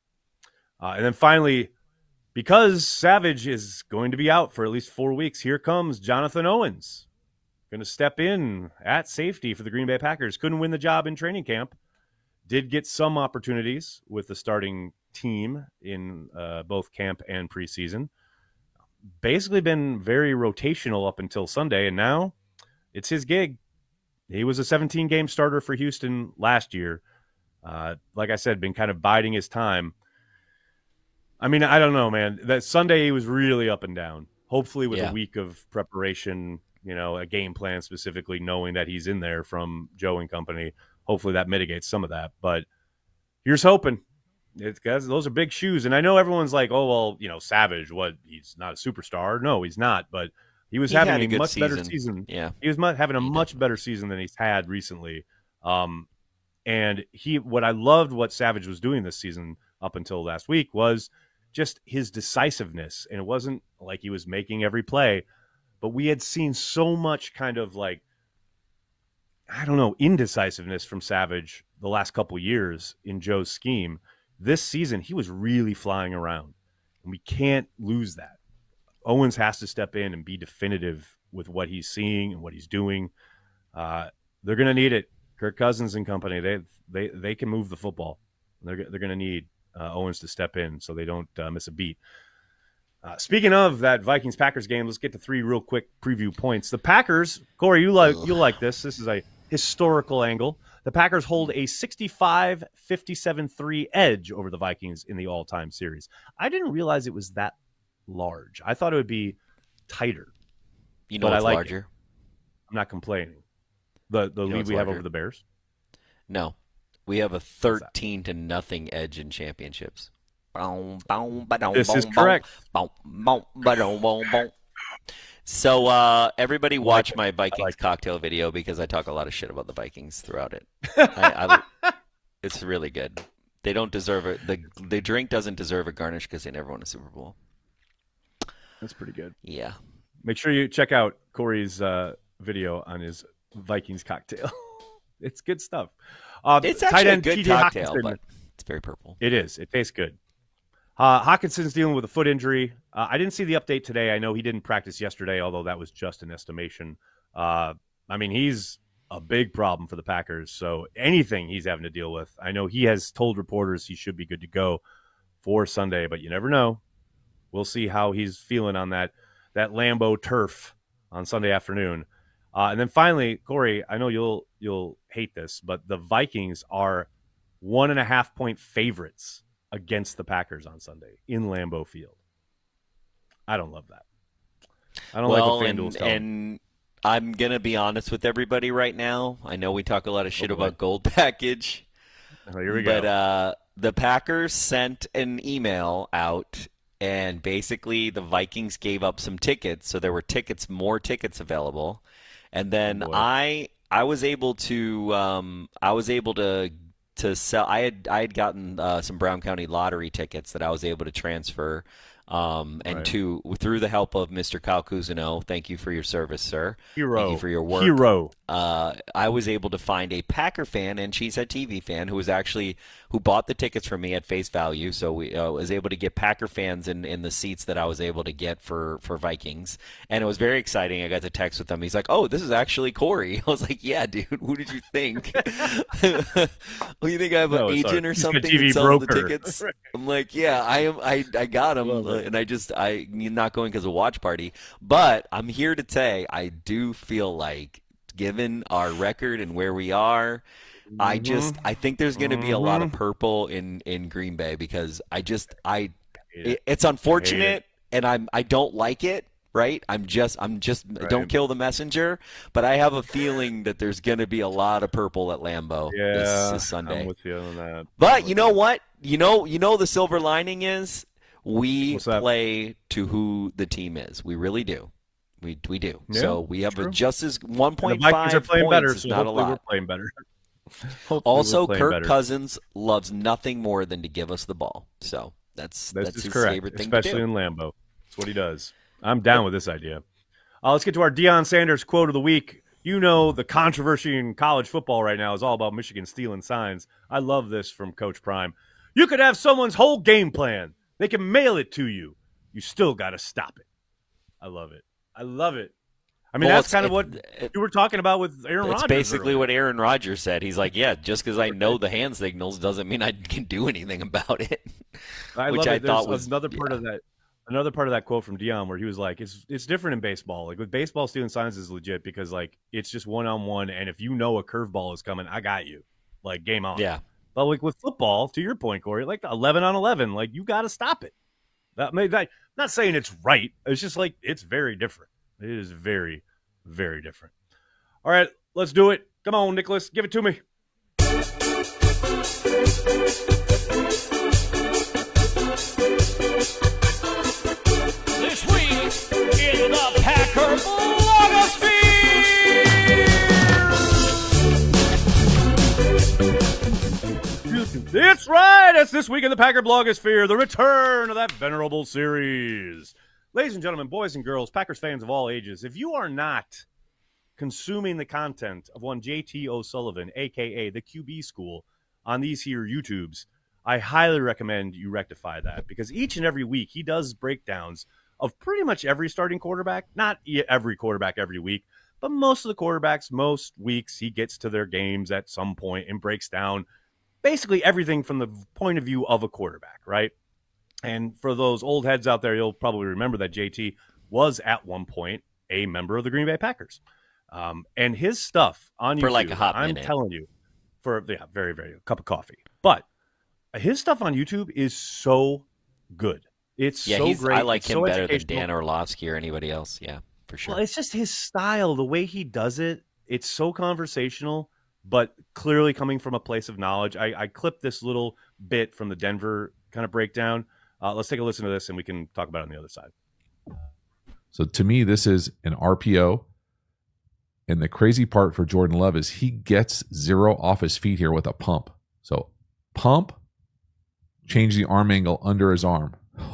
Uh, and then finally, because Savage is going to be out for at least four weeks, here comes Jonathan Owens. Going to step in at safety for the Green Bay Packers. Couldn't win the job in training camp. Did get some opportunities with the starting team in uh, both camp and preseason. Basically been very rotational up until Sunday, and now it's his gig. He was a seventeen-game starter for Houston last year. Uh, like I said, been kind of biding his time. I mean, I don't know, man. That Sunday he was really up and down. Hopefully with Yeah. a week of preparation, you know, a game plan specifically, knowing that he's in there from Joe and company, hopefully that mitigates some of that. But here's hoping. It's guys, those are big shoes. And I know everyone's like, oh, well, you know, Savage, what? He's not a superstar. No, he's not. But he was He having had a a good much better season. season. Yeah. He was mu- having a He much definitely- better season than he's had recently. Um, and he, what I loved what Savage was doing this season up until last week was just his decisiveness. And it wasn't like he was making every play, but we had seen so much kind of like, I don't know, indecisiveness from Savage the last couple years in Joe's scheme. This season, he was really flying around, and we can't lose that. Owens has to step in and be definitive with what he's seeing and what he's doing. Uh, they're going to need it. Kirk Cousins and company, they they they can move the football. They're they're going to need uh, Owens to step in so they don't uh, miss a beat. Uh, speaking of that Vikings Packers game, let's get to three real quick preview points. The Packers, Corey, you like you like this. This is a historical angle. The Packers hold a sixty-five fifty-seven three edge over the Vikings in the all-time series. I didn't realize it was that large. I thought it would be tighter. You know But I what's like larger? I'm not complaining. The the You know lead what's we have larger? over the Bears. No. We have a thirteen to nothing edge in championships. This is correct. So uh, everybody watch my Vikings like it. cocktail video because I talk a lot of shit about the Vikings throughout it. I, I, it's really good. They don't deserve it. The the drink doesn't deserve a garnish because they never won a Super Bowl. That's pretty good. Yeah. Make sure you check out Corey's uh, video on his Vikings cocktail. It's good stuff. Uh, It's tight actually a end good T J cocktail, Hockenson- but it's very purple. It is. It tastes good. Uh, Hawkinson's dealing with a foot injury. Uh, I didn't see the update today. I know he didn't practice yesterday, although that was just an estimation. Uh, I mean, he's a big problem for the Packers. So anything he's having to deal with, I know he has told reporters he should be good to go for Sunday, but you never know. We'll see how he's feeling on that that Lambeau turf on Sunday afternoon. Uh, and then finally, Corey, I know you'll you'll hate this, but the Vikings are one and a half point favorites against the Packers on Sunday in Lambeau Field. I don't love that. I don't well, like what and, FanDuel's telling me. and I'm gonna be honest with everybody right now. I know we talk a lot of shit boy. about gold package, Oh, here we but go. uh, the Packers sent an email out, and basically the Vikings gave up some tickets, so there were tickets, more tickets available, and then Oh, boy. I I was able to um, I was able to to sell. I had I had gotten uh, some Brown County lottery tickets that I was able to transfer. Um, and Right. to through the help of Mister Kyle Cousineau, thank you for your service, sir. Hero. Thank you for your work. Hero. Uh, I was able to find a Packer fan and Cheesehead T V fan who was actually who bought the tickets from me at face value. So we uh, was able to get Packer fans in, in the seats that I was able to get for, for Vikings, and it was very exciting. I got to text with him. He's like, "Oh, this is actually Corey." I was like, "Yeah, dude. Who did you think? Who you think I have an No, it's our agent or Cheesehead something T V that sells the broker. tickets?" Right. I'm like, "Yeah, I am. I I got him, Love uh, it. and I just I not going because of watch party, but I'm here to say I do feel like." Given our record and where we are, I just I think there's going to be a lot of purple in, in Green Bay because I just I Hate it, it. it's unfortunate and I'm I don't like it, right? I'm just I'm just Right. don't kill the messenger, but I have a feeling that there's going to be a lot of purple at Lambeau Yeah, this, this Sunday. I'm with you on that. I'm But with you know what? You know you know the silver lining is we What's that? play to who the team is. We really do. We we do. Yeah, so we have true. a just as one And point the Vikings five are playing points better, is so not a hopefully we're lot. playing better. Hopefully Also, we're playing Kirk better. Cousins loves nothing more than to give us the ball. So that's This that's is his correct, favorite thing especially to do. in Lambeau. That's what he does. I'm down with this idea. Uh, let's get to our Deion Sanders quote of the week. You know, the controversy in college football right now is all about Michigan stealing signs. I love this from Coach Prime. You could have someone's whole game plan. They can mail it to you. You still got to stop it. I love it. I love it. I mean, Well, that's it's- kind of it- what it- you were talking about with Aaron It's Rodgers. basically earlier. what Aaron Rodgers said. He's like, yeah, just because I know the hand signals doesn't mean I can do anything about it. I which love I it. There's thought was- another part yeah. of that. Another part of that quote from Deion where he was like, "It's it's different in baseball. Like with baseball, stealing signs is legit because like it's just one on one, and if you know a curveball is coming, I got you. Like game on. Yeah. But like with football, to your point, Corey, like eleven on eleven, like you got to stop it. That may that, not saying it's right. It's just like it's very different. It is very, very different. All right, let's do it. Come on, Nicholas, give it to me. This week in the Packer blogosphere. That's right. It's this week in the Packer blogosphere, the return of that venerable series. Ladies and gentlemen, boys and girls, Packers fans of all ages, if you are not consuming the content of one J T O'Sullivan, a k a the Q B School, on these here YouTubes, I highly recommend you rectify that, because each and every week he does breakdowns of pretty much every starting quarterback. Not every quarterback every week, but most of the quarterbacks, most weeks, he gets to their games at some point and breaks down basically everything from the point of view of a quarterback, right? And for those old heads out there, you'll probably remember that J T was at one point a member of the Green Bay Packers. Um, and his stuff on YouTube, for like a hot I'm minute. telling you, for yeah, very, very a cup of coffee. But his stuff on YouTube is so good. It's yeah, so he's, great. I like it's him so better than educational. Dan Orlovsky or anybody else. Yeah, for sure. Well, it's just his style, the way he does it. It's so conversational, but clearly coming from a place of knowledge. I, I clipped this little bit from the Denver kind of breakdown. Uh, let's take a listen to this, and we can talk about it on the other side. So to me, this is an R P O. And the crazy part for Jordan Love is he gets zero off his feet here with a pump. So pump, change the arm angle under his arm.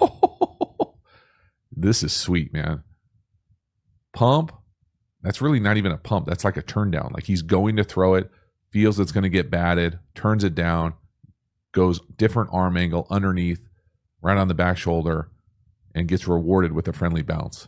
This is sweet, man. Pump, that's really not even a pump. That's like a turn down. Like he's going to throw it, feels it's going to get batted, turns it down, goes different arm angle underneath, right on the back shoulder, and gets rewarded with a friendly bounce.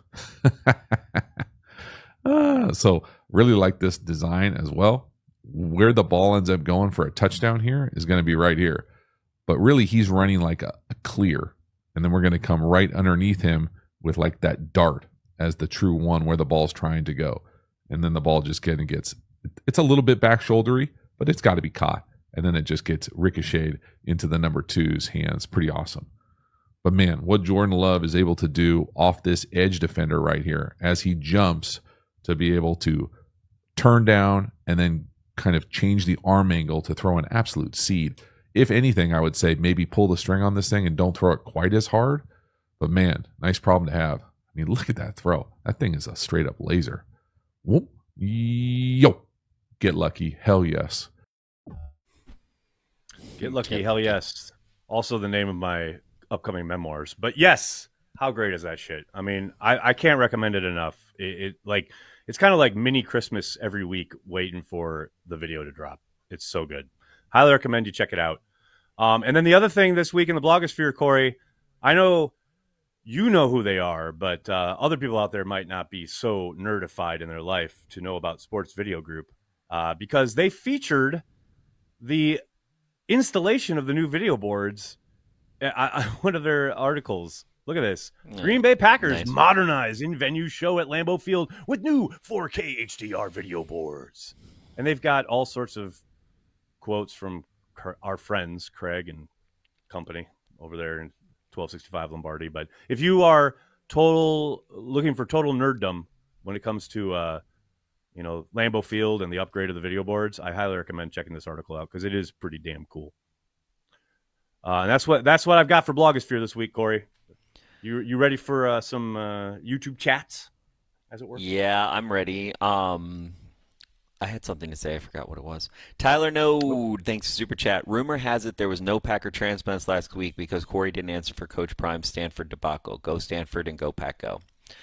uh, so really like this design as well. Where the ball ends up going for a touchdown here is going to be right here. But really, he's running like a, a clear. And then we're going to come right underneath him with like that dart as the true one where the ball's trying to go. And then the ball just kind of gets, it's a little bit back shouldery, but it's got to be caught. And then it just gets ricocheted into the number two's hands. Pretty awesome. But man, what Jordan Love is able to do off this edge defender right here as he jumps to be able to turn down and then kind of change the arm angle to throw an absolute seed. If anything, I would say maybe pull the string on this thing and don't throw it quite as hard. But man, nice problem to have. I mean, look at that throw. That thing is a straight up laser. Whoop. Yo. Get lucky. Hell yes. Get lucky. Hell yes. Also the name of my upcoming memoirs. But yes, how great is that shit? I mean, I, I can't recommend it enough. It, it like it's kind of like mini Christmas every week waiting for the video to drop. It's so good. Highly recommend you check it out. Um, and then the other thing this week in the blogosphere, Corey, I know you know who they are, but uh, other people out there might not be so nerdified in their life to know about Sports Video Group uh, because they featured the installation of the new video boards. I, I, one of their articles. Look at this. Yeah. Green Bay Packers nice. Modernize in-venue show at Lambeau Field with new four K H D R video boards. And they've got all sorts of quotes from our friends, Craig and company over there in twelve sixty-five Lombardi. But if you are total looking for total nerddom when it comes to, uh, you know, Lambeau Field and the upgrade of the video boards, I highly recommend checking this article out because it is pretty damn cool. Uh, and that's what that's what I've got for Blogosphere this week, Corey. You you ready for uh, some uh, YouTube chats, as it were? Yeah, I'm ready. Um, I had something to say. I forgot what it was. Tyler No, thanks for Super Chat. Rumor has it there was no Packer transplants last week because Corey didn't answer for Coach Prime's Stanford debacle. Go Stanford and go Pack go.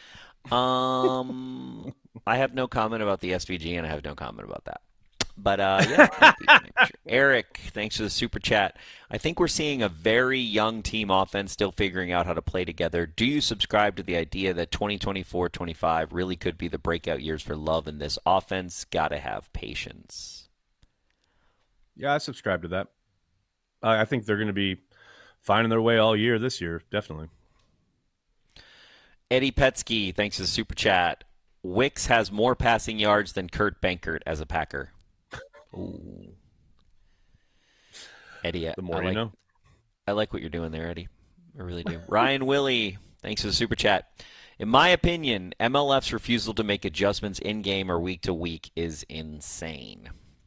Um, I have no comment about the S V G, and I have no comment about that. But, uh, yeah. Eric, thanks for the Super Chat. I think we're seeing a very young team offense still figuring out how to play together. Do you subscribe to the idea that twenty twenty-four twenty-five really could be the breakout years for Love in this offense? Gotta have patience. Yeah, I subscribe to that. I think they're going to be finding their way all year this year, definitely. Eddie Petsky, thanks for the Super Chat. Wicks has more passing yards than Kurt Bankert as a Packer. Ooh. Eddie, the more I you like, know. I like what you're doing there, Eddie. I really do. Ryan Willie, thanks for the super chat. In my opinion, M L F's refusal to make adjustments in-game or week to week is insane.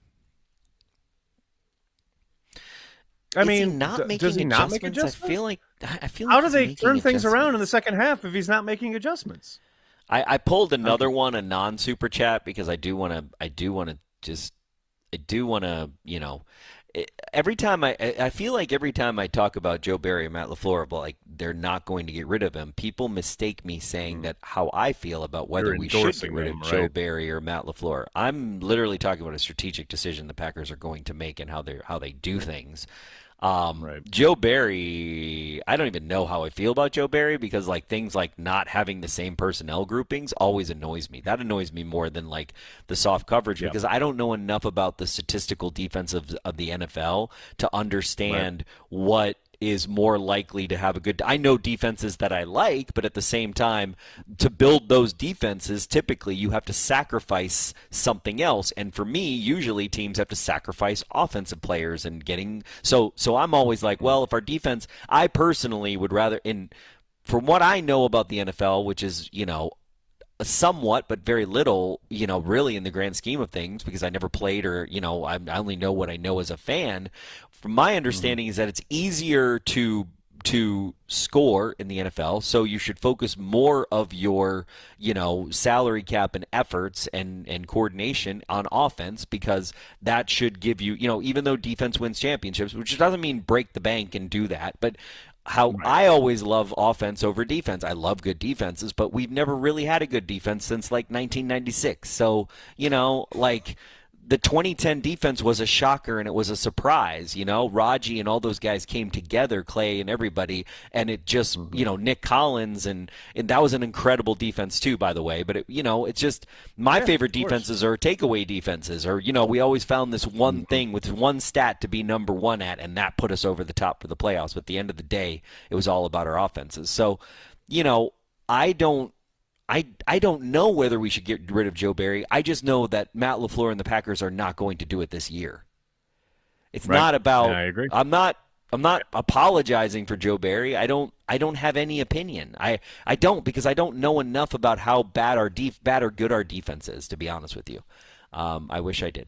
I is mean, he not d- making does he adjustments? not make adjustments? I feel like I feel like How do he's they making turn things around in adjustments. the second half if he's not making adjustments? I, I pulled another one, a non-super chat, because I do want to. I do want to just. I do want to. You know, it, every time I, I feel like every time I talk about Joe Barry and Matt LaFleur, but like they're not going to get rid of him. People mistake me saying mm. that how I feel about whether You're we should get rid them, of right? Joe Barry or Matt LaFleur. I'm literally talking about a strategic decision the Packers are going to make and how they how they do things. Um, right. Joe Barry, I don't even know how I feel about Joe Barry because like things like not having the same personnel groupings always annoys me. That annoys me more than like the soft coverage yep. because I don't know enough about the statistical defense of, of the N F L to understand right. what is more likely to have a good. I know defenses that I like, but at the same time, to build those defenses, typically you have to sacrifice something else. And for me, usually teams have to sacrifice offensive players and getting. So, so I'm always like, well, if our defense, I personally would rather. In from what I know about the N F L, which is you know. somewhat, but very little, you know, really in the grand scheme of things, because I never played or, you know, I, I only know what I know as a fan. From my understanding mm-hmm. is that it's easier to to score in the N F L, so you should focus more of your, you know, salary cap and efforts and, and coordination on offense, because that should give you, you know, even though defense wins championships, which doesn't mean break the bank and do that, but how right. I always love offense over defense. I love good defenses, but we've never really had a good defense since like nineteen ninety-six. So, you know, like the twenty ten defense was a shocker and it was a surprise. You know, Raji and all those guys came together, Clay and everybody, and it just, mm-hmm. you know, Nick Collins, and, and that was an incredible defense too, by the way. But, it, you know, it's just my yeah, favorite defenses are takeaway defenses, or, you know, we always found this one mm-hmm. thing with one stat to be number one at, and that put us over the top for the playoffs. But at the end of the day, it was all about our offenses. So, you know, I don't, I, I don't know whether we should get rid of Joe Barry. I just know that Matt LaFleur and the Packers are not going to do it this year. It's right. not about. Yeah, I agree. I'm not. I'm not apologizing for Joe Barry. I don't. I don't have any opinion. I, I don't because I don't know enough about how bad our def, bad or good our defense is. To be honest with you, um, I wish I did.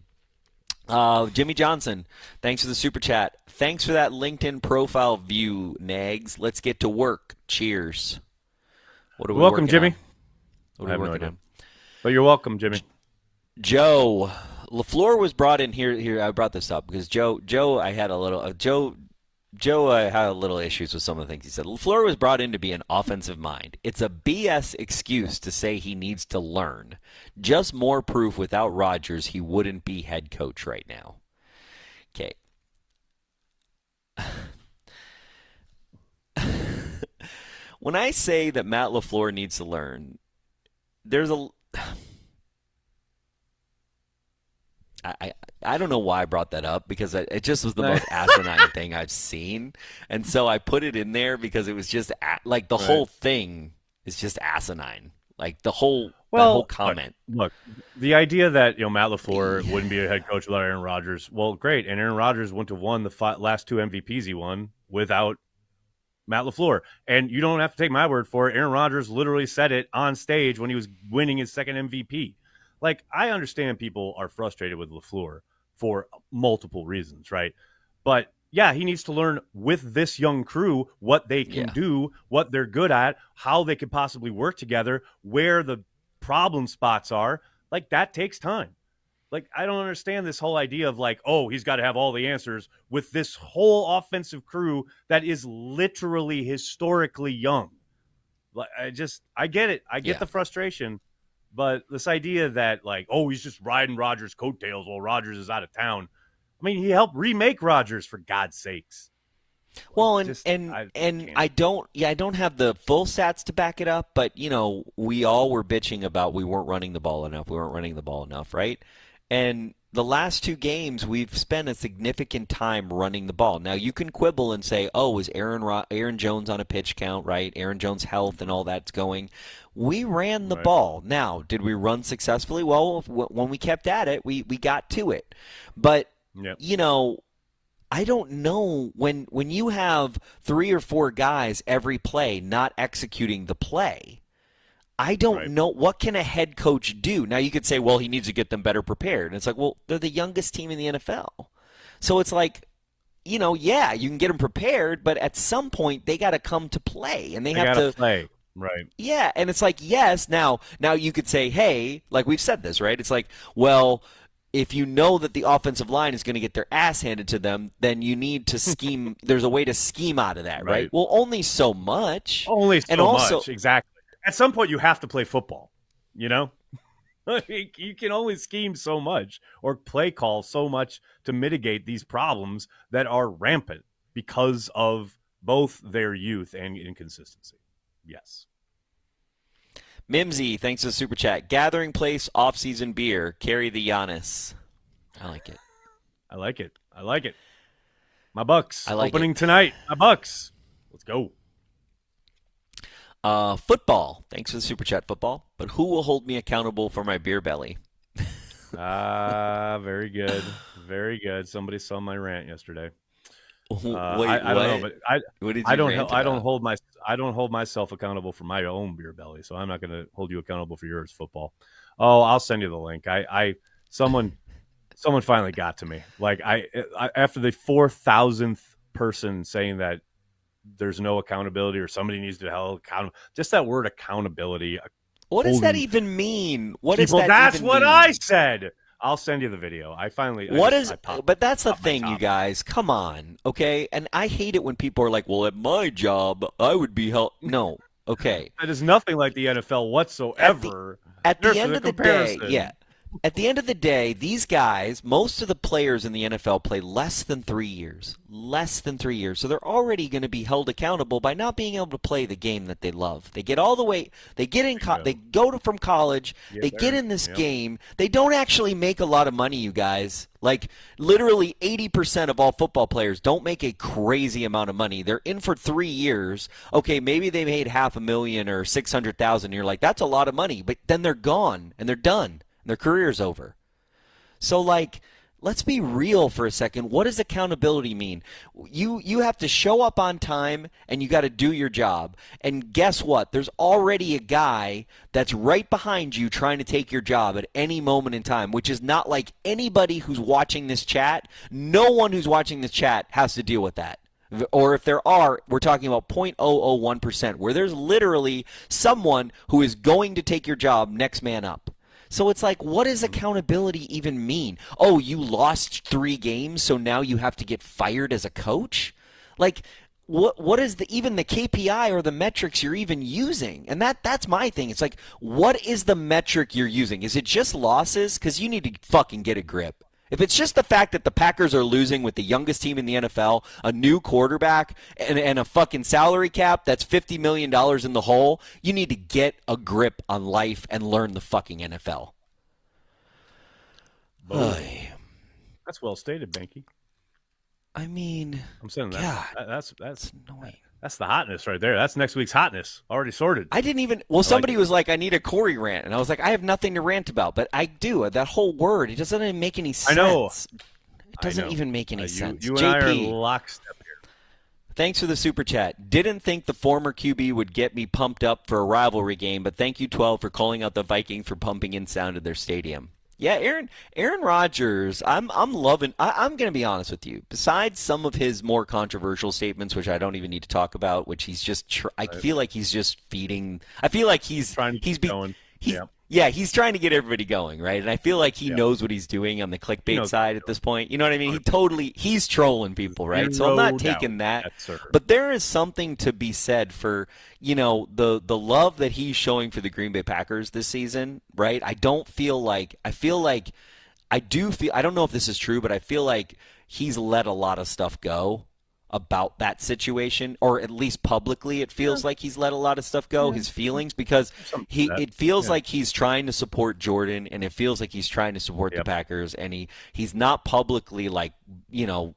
Uh, Jimmy Johnson, thanks for the super chat. Thanks for that LinkedIn profile view, Nags. Let's get to work. Cheers. What are we Welcome, working Jimmy. on? What I are we have no working idea. on? But you're welcome, Jimmy. Joe LaFleur was brought in here. Here, I brought this up because Joe, Joe, I had a little uh, Joe, Joe, I had a little issues with some of the things he said. LaFleur was brought in to be an offensive mind. It's a B S excuse to say he needs to learn. Just more proof. Without Rodgers, he wouldn't be head coach right now. Okay. When I say that Matt LaFleur needs to learn, there's a I, I I don't know why I brought that up, because it just was the most asinine thing I've seen, and so I put it in there because it was just like the right. whole thing is just asinine, like the whole well, that whole comment. Look, the idea that you know Matt LaFleur yeah. wouldn't be a head coach without Aaron Rodgers, well, great, and Aaron Rodgers wouldn't have won the five, last two M V Ps he won without Matt LaFleur. And you don't have to take my word for it. Aaron Rodgers literally said it on stage when he was winning his second M V P. Like, I understand people are frustrated with LaFleur for multiple reasons, right? But, yeah, he needs to learn with this young crew what they can yeah. do, what they're good at, how they could possibly work together, where the problem spots are. Like, that takes time. Like, I don't understand this whole idea of like, oh, he's got to have all the answers with this whole offensive crew that is literally historically young. Like, I just, I get it. I get yeah. the frustration. But this idea that like, oh, he's just riding Rodgers' coattails while Rodgers is out of town. I mean, he helped remake Rodgers, for God's sakes. Well, and just, and I and I don't, yeah, I don't have the full stats to back it up, but you know, we all were bitching about we weren't running the ball enough. We weren't running the ball enough, right? And the last two games, we've spent a significant time running the ball. Now, you can quibble and say, oh, is Aaron Ro- Aaron Jones on a pitch count, right? Aaron Jones' health and all that's going. We ran the right. ball. Now, did we run successfully? Well, w- when we kept at it, we, we got to it. But, yep. you know, I don't know when when you have three or four guys every play not executing the play. I don't Right. know, what can a head coach do? Now you could say, well, he needs to get them better prepared. And it's like, well, they're the youngest team in the N F L. So it's like, you know, yeah, you can get them prepared, but at some point they got to come to play, and they, They have gotta to play. Right. Yeah, and it's like, yes, now now you could say, hey, like we've said this, right? It's like, well, if you know that the offensive line is going to get their ass handed to them, then you need to scheme. There's a way to scheme out of that, right? Right. Well, only so much. Only so And also- much. Exactly. At some point, you have to play football. You know, you can only scheme so much or play call so much to mitigate these problems that are rampant because of both their youth and inconsistency. Yes. Mimsy, thanks for the super chat. Gathering place, off-season beer. Carry the Giannis. I like it. I like it. I like it. My Bucks I like opening it. tonight. My Bucks. Let's go. Uh, football. Thanks for the super chat, football. But who will hold me accountable for my beer belly? Ah, very good. Very good. Somebody saw my rant yesterday. Uh, Wait, I, I don't know, what? but I What did you I don't rant I don't about? hold my I don't hold myself accountable for my own beer belly, so I'm not going to hold you accountable for yours, football. Oh, I'll send you the link. I, I someone someone finally got to me. Like I, I after the four thousandth person saying that there's no accountability or somebody needs to be held accountable. Just that word accountability. What does that holding even mean? What does people, that that's even what mean? I said. I'll send you the video. I finally. What I is? just, I popped- But that's the popped my thing, you top. guys. Come on, okay? And I hate it when people are like, "Well, at my job, I would be held." No, okay. That is nothing like the N F L whatsoever. At the There's end a of the day, comparison. yeah. At the end of the day, these guys, most of the players in the N F L play less than three years. Less than three years. So they're already going to be held accountable by not being able to play the game that they love. They get all the way, they get in, co- Bingo. they go to, from college, Get they there. get in this Yep. game. They don't actually make a lot of money, you guys. Like, literally eighty percent of all football players don't make a crazy amount of money. They're in for three years. Okay, maybe they made half a million or six hundred thousand. You're like, that's a lot of money. But then they're gone, and they're done. And their career's over. So, like, let's be real for a second. What does accountability mean? You you have to show up on time, and you got to do your job. And guess what? There's already a guy that's right behind you trying to take your job at any moment in time, which is not like anybody who's watching this chat. No one who's watching this chat has to deal with that. Or if there are, we're talking about zero point zero zero one percent, where there's literally someone who is going to take your job next man up. So it's like, what does accountability even mean? Oh, you lost three games, so now you have to get fired as a coach? Like, what what is the even the K P I or the metrics you're even using? And that that's my thing. It's like, what is the metric you're using? Is it just losses? Because you need to fucking get a grip. If it's just the fact that the Packers are losing with the youngest team in the N F L, a new quarterback, and, and a fucking salary cap that's fifty million dollars in the hole, you need to get a grip on life and learn the fucking N F L. Boom. Ay. That's well stated, Banky. I mean, I'm saying that. God. that- That's that's it's annoying. that's the hotness right there. That's next week's hotness. Already sorted. I didn't even. Well, somebody it. was like, "I need a Corey rant," and I was like, "I have nothing to rant about," but I do. That whole word, it doesn't even make any sense. I know. It I doesn't know. even make any Uh, you, sense. You and J P, I are in lockstep here. thanks for the super chat. Didn't think the former Q B would get me pumped up for a rivalry game, but thank you, twelve, for calling out the Vikings for pumping in sound to their stadium. Yeah, Aaron Aaron Rodgers, I'm I'm loving. I, I'm going to be honest with you. Besides some of his more controversial statements, which I don't even need to talk about, which he's just, tr- I feel like he's just feeding. I feel like he's Trying to he's keep be, going. He's, Yeah. yeah, he's trying to get everybody going, right? And I feel like he Yeah. knows what he's doing on the He clickbait knows side at this point. You know what I mean? He totally he's trolling people, right? So I'm Zero not taking doubt. that. Yes, sir. But there is something to be said for, you know, the the love that he's showing for the Green Bay Packers this season, right? I don't feel like I feel like I do feel I don't know if this is true, but I feel like he's let a lot of stuff go about that situation, or at least publicly it feels like he's let a lot of stuff go, his feelings, because Something he like that. it feels Yeah. like he's trying to support Jordan, and it feels like he's trying to support the Yep. Packers, and he he's not publicly, like, you know,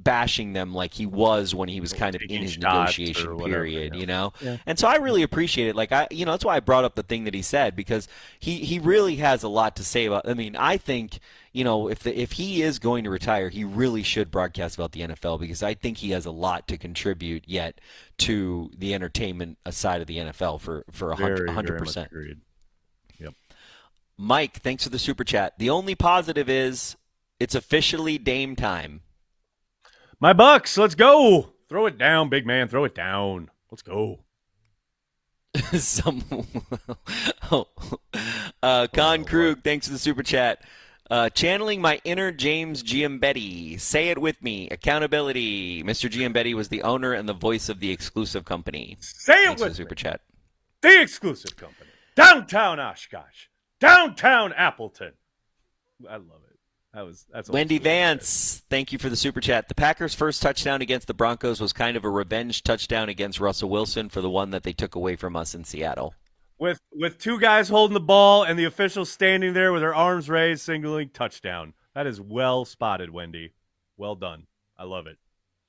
bashing them like he was when he was kind of in his negotiation period, yeah. you know? Yeah. And so I really appreciate it. Like, I, you know, that's why I brought up the thing that he said, because he, he really has a lot to say about, I mean, I think, you know, if the, if he is going to retire, he really should broadcast about the N F L, because I think he has a lot to contribute yet to the entertainment side of the N F L for, for a hundred percent. Yep. Mike, thanks for the super chat. The only positive is it's officially Dame time. My Bucks, let's go. Throw it down, big man. Throw it down. Let's go. Some oh. uh, Con oh, Krug, thanks for the super chat. Uh, channeling my inner James Giambetti. Say it with me. Accountability. Mister Giambetti was the owner and the voice of the exclusive company. Say it thanks with for the super me. chat. The exclusive company. Downtown Oshkosh. Downtown Appleton. I love it. That was that's Wendy Vance, thank you for the super chat. The Packers' first touchdown against the Broncos was kind of a revenge touchdown against Russell Wilson for the one that they took away from us in Seattle. With with two guys holding the ball and the officials standing there with their arms raised, signaling touchdown. That is well spotted, Wendy. Well done. I love it.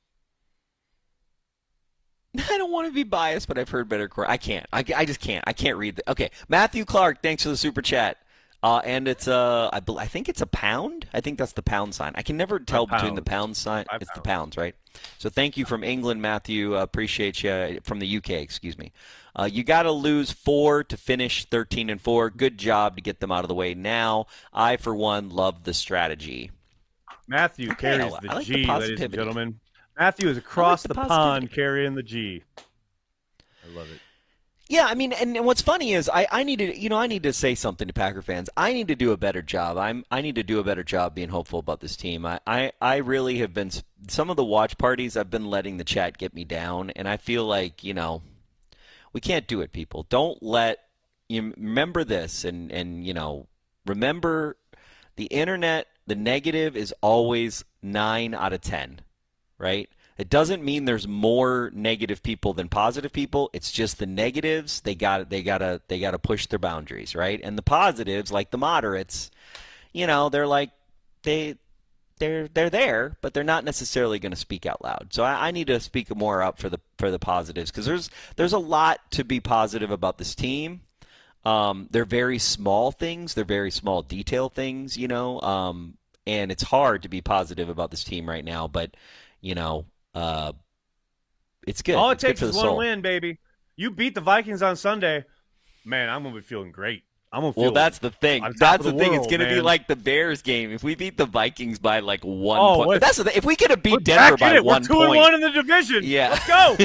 I don't want to be biased, but I've heard better. I can't. I, I just can't. I can't read. The, okay, Matthew Clark, thanks for the super chat. Uh, and it's a, I, I think it's a pound. I think that's the pound sign. I can never tell between the pound sign. Five it's pounds. the pounds, right? So thank you from England, Matthew. Uh, appreciate you from the U K. Excuse me. Uh, you got to lose four to finish thirteen and four. Good job to get them out of the way now. I, for one, love the strategy. Matthew Okay, carries I the like the G, ladies and positivity. gentlemen. Matthew is across I like the the, positivity. pond carrying the G. I love it. Yeah, I mean, and, and what's funny is I, I need to, you know, I need to say something to Packer fans. I need to do a better job. I'm, I need to do a better job being hopeful about this team. I, I, I really have been, some of the watch parties, I've been letting the chat get me down, and I feel like, you know, we can't do it, people. Don't let, you remember this, and, and, you know, remember the internet, the negative is always nine out of ten, right? It doesn't mean there's more negative people than positive people. It's just the negatives, they got they gotta they gotta push their boundaries, right? And the positives, like the moderates, you know, they're like they they're they're there, but they're not necessarily going to speak out loud. So I, I need to speak more up for the for the positives, because there's there's a lot to be positive about this team. Um, they're very small things, they're very small detail things, you know, um, and it's hard to be positive about this team right now. But you know. Uh, it's good. All it it's good takes for is the one soul. win, baby. You beat the Vikings on Sunday. Man, I'm going to be feeling great. I'm gonna feel Well, that's the thing. on top That's of the, the thing. world, It's going to be man. like the Bears game. If we beat the Vikings by like one Oh, point. what- But that's the thing. If we could have We're beat Denver back in by it. one We're two point. and one in the division. Yeah. Let's go.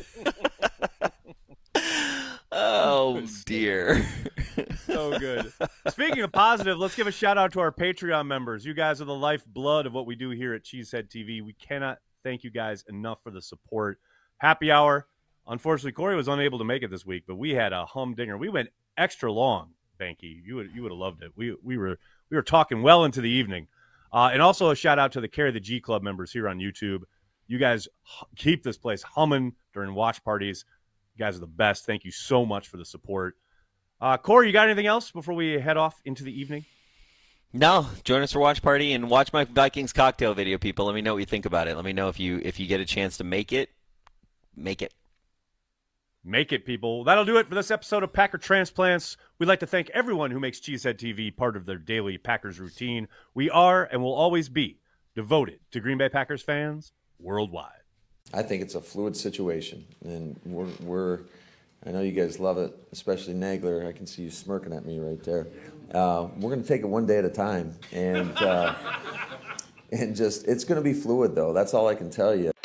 Oh, dear. So good. Speaking of positive, let's give a shout out to our Patreon members. You guys are the lifeblood of what we do here at Cheesehead T V. We cannot thank you guys enough for the support. Happy hour. Unfortunately, Corey was unable to make it this week, but we had a humdinger. We went extra long, Banky. You would you would have loved it. We we were we were talking well into the evening. Uh, and also a shout out to the Carry the G Club members here on YouTube. You guys h- keep this place humming during watch parties. You guys are the best. Thank you so much for the support. Uh, Corey, you got anything else before we head off into the evening? No, join us for watch party and watch my Vikings cocktail video, people. Let me know what you think about it. Let me know if you if you get a chance to make it. Make it. Make it, people. That'll do it for this episode of Packer Transplants. We'd like to thank everyone who makes Cheesehead T V part of their daily Packers routine. We are and will always be devoted to Green Bay Packers fans worldwide. I think it's a fluid situation, and we're, we're I know you guys love it, especially Nagler. I can see you smirking at me right there. Uh, we're going to take it one day at a time, and uh, and just it's going to be fluid, though. That's all I can tell you.